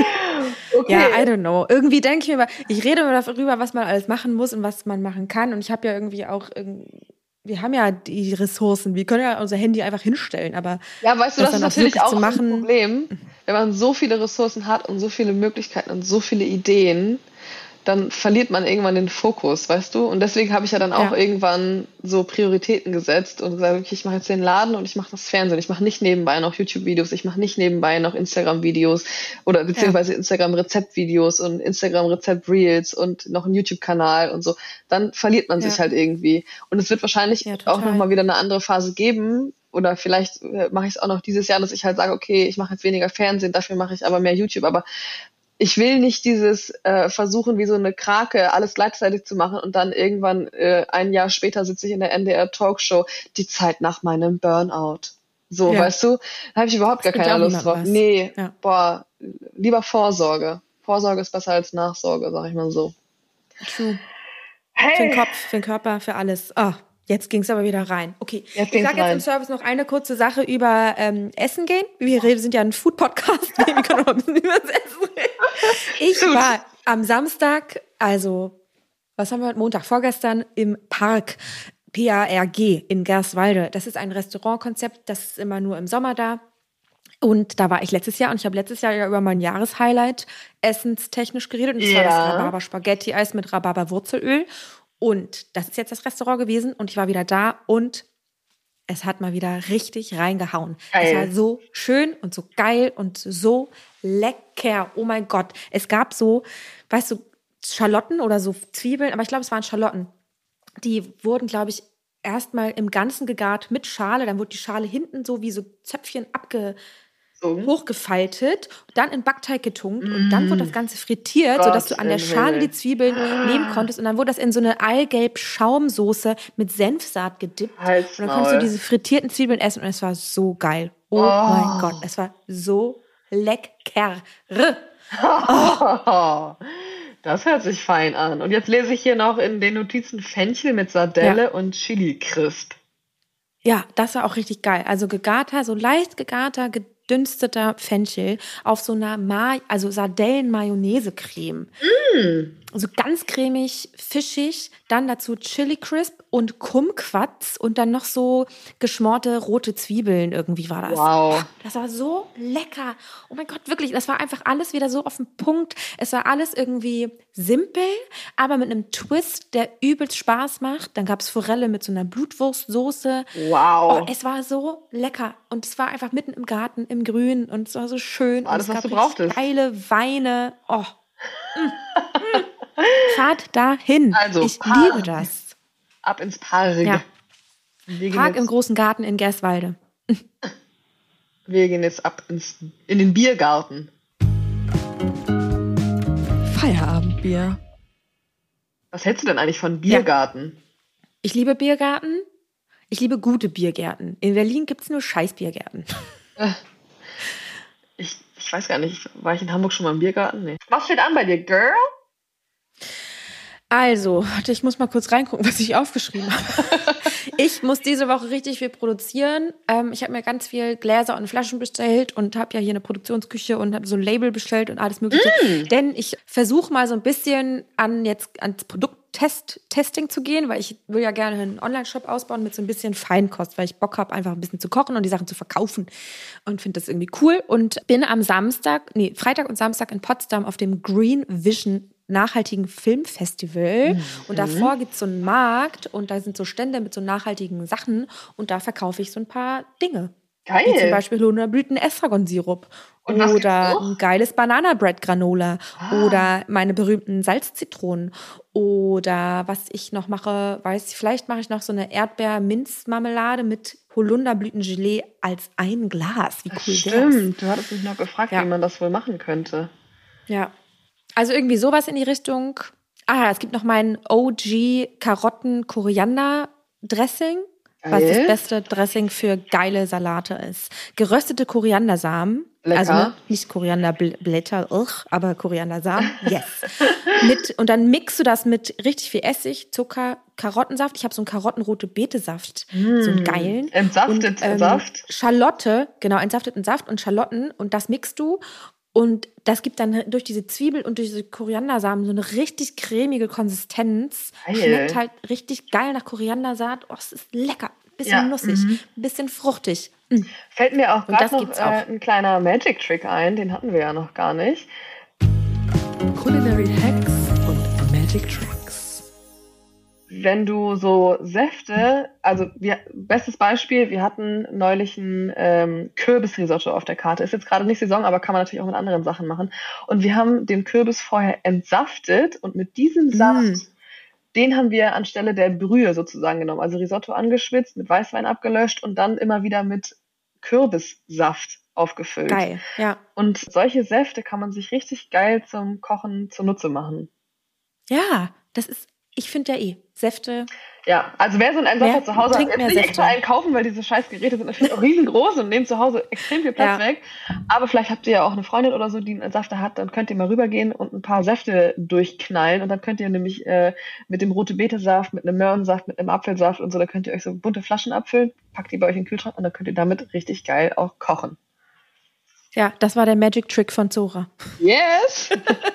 Okay. Ja, I don't know. Irgendwie denke ich mir, mal- ich rede immer darüber, was man alles machen muss und was man machen kann. Und ich habe ja irgendwie auch, irgend- wir haben ja die Ressourcen, wir können ja unser Handy einfach hinstellen, aber Ja, weißt du, das das ist dann auch natürlich wirklich auch zu ein machen. Problem, wenn man so viele Ressourcen hat und so viele Möglichkeiten und so viele Ideen, dann verliert man irgendwann den Fokus, weißt du? Und deswegen habe ich ja dann auch Ja. irgendwann so Prioritäten gesetzt und gesagt, okay, ich mache jetzt den Laden und ich mache das Fernsehen. Ich mache nicht nebenbei noch YouTube-Videos, ich mache nicht nebenbei noch Instagram-Videos oder beziehungsweise Instagram-Rezept-Videos und Instagram-Rezept-Reels und noch einen YouTube-Kanal und so. Dann verliert man sich Ja. halt irgendwie. Und es wird wahrscheinlich Ja, auch total. nochmal wieder eine andere Phase geben, oder vielleicht äh, mache ich es auch noch dieses Jahr, dass ich halt sage, okay, ich mache jetzt weniger Fernsehen, dafür mache ich aber mehr YouTube. Aber ich will nicht dieses äh, versuchen, wie so eine Krake alles gleichzeitig zu machen und dann irgendwann äh, ein Jahr später sitze ich in der N D R-Talkshow, die Zeit nach meinem Burnout. So, Ja. weißt du? Da habe ich überhaupt gar bringt keine ja auch Lust niemandem drauf. was. Nee, Ja. boah, lieber Vorsorge. Vorsorge ist besser als Nachsorge, sag ich mal so. True. Für den Hey! Kopf, für den Körper, für alles. Ah, jetzt ging es aber wieder rein. Okay, Jetzt ich ging's sage jetzt rein. im Service noch eine kurze Sache über ähm, Essen gehen. Wir reden, sind ja ein Food-Podcast. Wir können noch ein bisschen über das Essen reden. Ich Gut. war am Samstag, also, was haben wir heute? Montag, vorgestern, im Park P A R G in Gerswalde. Das ist ein Restaurantkonzept, das ist immer nur im Sommer da. Und da war ich letztes Jahr und ich habe letztes Jahr ja über mein Jahreshighlight essenstechnisch geredet. Und das war das Ja. Rhabarber-Spaghetti-Eis mit Rhabarber-Wurzelöl. Und das ist jetzt das Restaurant gewesen und ich war wieder da und es hat mal wieder richtig reingehauen. Geil. Es war so schön und so geil und so lecker. Oh mein Gott. Es gab so, weißt du, Schalotten oder so Zwiebeln, aber ich glaube, es waren Schalotten. Die wurden, glaube ich, erstmal im Ganzen gegart mit Schale. Dann wurde die Schale hinten so wie so Zöpfchen abge So. hochgefaltet, dann in Backteig getunkt und dann wurde das Ganze frittiert, Gott sodass du an der im Schale Himmel. die Zwiebeln nehmen konntest und dann wurde das in so eine Eigelb-Schaumsoße mit Senfsaat gedippt Halt's und dann konntest du Maul. diese frittierten Zwiebeln essen und es war so geil. Oh, Oh. mein Gott, es war so lecker. Das hört sich fein an. Und jetzt lese ich hier noch in den Notizen Fenchel mit Sardelle und Chili Crisp. Ja, das war auch richtig geil. Also gegarter, so leicht gegarter, gedünsteter Fenchel auf so einer Ma also Sardellen-Mayonnaise-Creme. Also ganz cremig, fischig, dann dazu Chili Crisp und Kumquats und dann noch so geschmorte rote Zwiebeln irgendwie war das. Wow. Das war so lecker. Oh mein Gott, wirklich, das war einfach alles wieder so auf den Punkt. Es war alles irgendwie simpel, aber mit einem Twist, der übelst Spaß macht. Dann gab es Forelle mit so einer Blutwurstsoße. Wow. Oh, es war so lecker und es war einfach mitten im Garten, im Grün und es war so schön. Alles, und was es du gab richtig brauchtest. geile Weine. Oh. Mm. Mm. Fahrt dahin. Also, ich Park. liebe das. Ab ins Park. Ja. Wir, gehen Park im jetzt, großen Garten in Gerswalde. wir gehen jetzt ab ins, in den Biergarten. Feierabendbier. Was hältst du denn eigentlich von Biergarten? Ich liebe Biergarten. Ich liebe gute Biergärten. In Berlin gibt es nur Scheiß-Biergärten. Ich, ich weiß gar nicht, war ich in Hamburg schon mal im Biergarten? Nee. Was steht an bei dir, Girl? Also, warte, ich muss mal kurz reingucken, was ich aufgeschrieben habe. Ich muss diese Woche richtig viel produzieren. Ähm, ich habe mir ganz viel Gläser und Flaschen bestellt und habe ja hier eine Produktionsküche und habe so ein Label bestellt und alles Mögliche. Mm. Denn ich versuche mal so ein bisschen an jetzt ans Produkttesting zu gehen, weil ich will ja gerne einen Online-Shop ausbauen mit so ein bisschen Feinkost, weil ich Bock habe, einfach ein bisschen zu kochen und die Sachen zu verkaufen und finde das irgendwie cool. Und bin am Samstag, nee, Freitag und Samstag in Potsdam auf dem Green Vision nachhaltigen Filmfestival. Mhm. Und davor gibt es so einen Markt und da sind so Stände mit so nachhaltigen Sachen und da verkaufe ich so ein paar Dinge. Geil. Wie zum Beispiel Holunder-Blüten-Estragon-Sirup oder ein geiles Banana-Bread-Granola ah. oder meine berühmten Salzzitronen oder was ich noch mache, weiß ich, vielleicht mache ich noch so eine Erdbeer-Minzmarmelade mit Holunderblütengelee als ein Glas. Wie cool das stimmt, das? Du hattest mich noch gefragt, ja. wie man das wohl machen könnte. Ja. Also irgendwie sowas in die Richtung. Ah, es gibt noch mein O G Karotten-Koriander-Dressing, was das beste Dressing für geile Salate ist. Geröstete Koriandersamen, lecker. Also ne, nicht Korianderblätter, ugh, aber Koriandersamen, yes. mit, und dann mixt du das mit richtig viel Essig, Zucker, Karottensaft. Ich habe so einen karottenrote Betesaft, mm. so einen geilen. Entsaftet und, ähm, Saft. Schalotte, genau, entsafteten Saft und Schalotten und das mixt du. Und das gibt dann durch diese Zwiebel und durch diese Koriandersamen so eine richtig cremige Konsistenz. Geil. Schmeckt halt richtig geil nach Koriandersaat. Oh, es ist lecker. Bisschen ja. nussig, mhm. bisschen fruchtig. Mhm. Fällt mir auch gerade noch auch. Äh, ein kleiner Magic-Trick ein. Den hatten wir ja noch gar nicht. Culinary Hacks und Magic Tricks. Wenn du so Säfte, also wir, bestes Beispiel, wir hatten neulich ein ähm, Kürbisrisotto auf der Karte. Ist jetzt gerade nicht Saison, aber kann man natürlich auch mit anderen Sachen machen. Und wir haben den Kürbis vorher entsaftet und mit diesem Saft, mm. den haben wir anstelle der Brühe sozusagen genommen. Also Risotto angeschwitzt, mit Weißwein abgelöscht und dann immer wieder mit Kürbissaft aufgefüllt. Geil, ja. Und solche Säfte kann man sich richtig geil zum Kochen zunutze machen. Ja, das ist, ich finde ja eh, Säfte. Ja, also wer so einen Entsafter zu Hause hat, jetzt nicht Säfte. extra einen kaufen, weil diese scheiß Geräte sind natürlich auch riesengroß und nehmen zu Hause extrem viel Platz ja. weg. Aber vielleicht habt ihr ja auch eine Freundin oder so, die einen Entsafter hat, dann könnt ihr mal rübergehen und ein paar Säfte durchknallen und dann könnt ihr nämlich äh, mit dem Rote-Beete-Saft, mit einem Möhrensaft, mit einem Apfelsaft und so, da könnt ihr euch so bunte Flaschen abfüllen, packt die bei euch in den Kühlschrank und dann könnt ihr damit richtig geil auch kochen. Ja, das war der Magic Trick von Zora. Yes!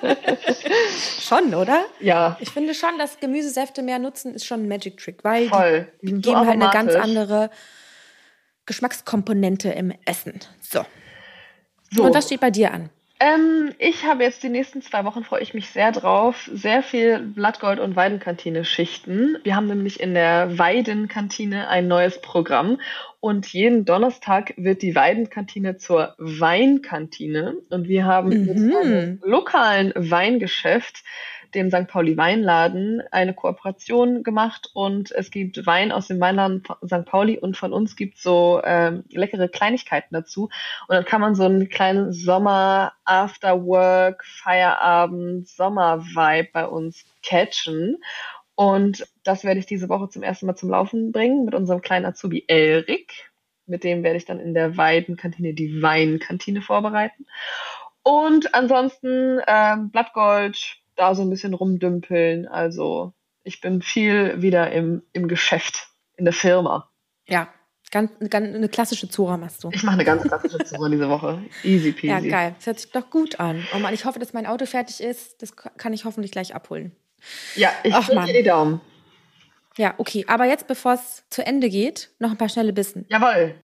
Schon, oder? Ja. Ich finde schon, dass Gemüsesäfte mehr nutzen, ist schon ein Magic Trick, weil Voll. die, die geben so halt eine ganz andere Geschmackskomponente im Essen. So. so. Und was steht bei dir an? Ähm, ich habe jetzt die nächsten zwei Wochen, freue ich mich sehr drauf, sehr viel Blattgold- und Weidenkantine-Schichten. Wir haben nämlich in der Weidenkantine ein neues Programm und jeden Donnerstag wird die Weidenkantine zur Weinkantine und wir haben mhm. mit einem lokalen Weingeschäft, dem Sankt Pauli Weinladen, eine Kooperation gemacht und es gibt Wein aus dem Weinladen Sankt Pauli und von uns gibt es so ähm, leckere Kleinigkeiten dazu und dann kann man so einen kleinen Sommer Afterwork Feierabend Sommer-Vibe bei uns catchen und das werde ich diese Woche zum ersten Mal zum Laufen bringen mit unserem kleinen Azubi Elrik, mit dem werde ich dann in der Weidenkantine die Weinkantine vorbereiten und ansonsten ähm, Blattgold da so ein bisschen rumdümpeln. Also ich bin viel wieder im, im Geschäft, in der Firma. Ja, ganz, ganz eine klassische Zora machst du. Ich mache eine ganz klassische Zora diese Woche. Easy peasy. Ja, geil. Das hört sich doch gut an. Oh Mann, ich hoffe, dass mein Auto fertig ist. Das kann ich hoffentlich gleich abholen. Ja, ich drücke dir die Daumen. Ja, okay. Aber jetzt, bevor es zu Ende geht, noch ein paar schnelle Bissen. Jawohl.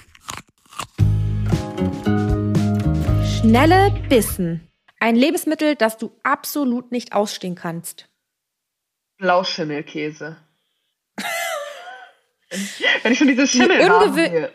Schnelle Bissen. Ein Lebensmittel, das du absolut nicht ausstehen kannst. Blauschimmelkäse. Wenn ich schon dieses Schimmel habe.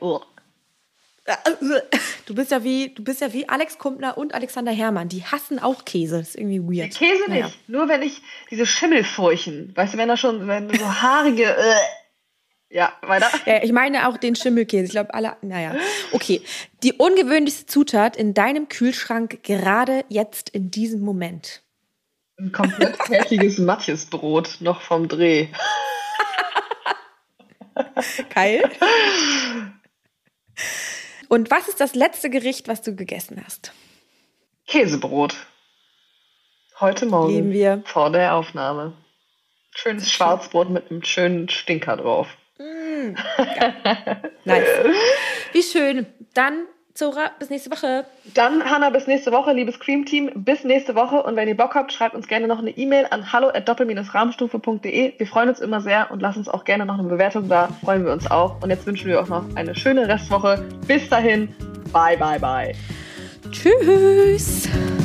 Du bist ja wie, du bist ja wie Alex Kumpner und Alexander Herrmann. Die hassen auch Käse. Das ist irgendwie weird. Der Käse naja. nicht. Nur wenn ich diese Schimmelfurchen, weißt du, wenn da schon, wenn so haarige. Ja, weiter. Ja, ich meine auch den Schimmelkäse. Ich glaube, alle, naja. Okay. Die ungewöhnlichste Zutat in deinem Kühlschrank gerade jetzt in diesem Moment. Ein komplett fertiges Matjesbrot noch vom Dreh. Geil. Und was ist das letzte Gericht, was du gegessen hast? Käsebrot. Heute Morgen. Lieben wir. Vor der Aufnahme. Schönes Schwarzbrot mit einem schönen Stinker drauf. Mm, nice. Wie schön. Dann, Zora, bis nächste Woche. Dann, Hannah, bis nächste Woche, liebes Cream-Team, bis nächste Woche. Und wenn ihr Bock habt, schreibt uns gerne noch eine E-Mail an hallo at doppel rahmenstufe punkt de. Wir freuen uns immer sehr und lasst uns auch gerne noch eine Bewertung da. Freuen wir uns auch. Und jetzt wünschen wir euch noch eine schöne Restwoche. Bis dahin. Bye, bye, bye. Tschüss.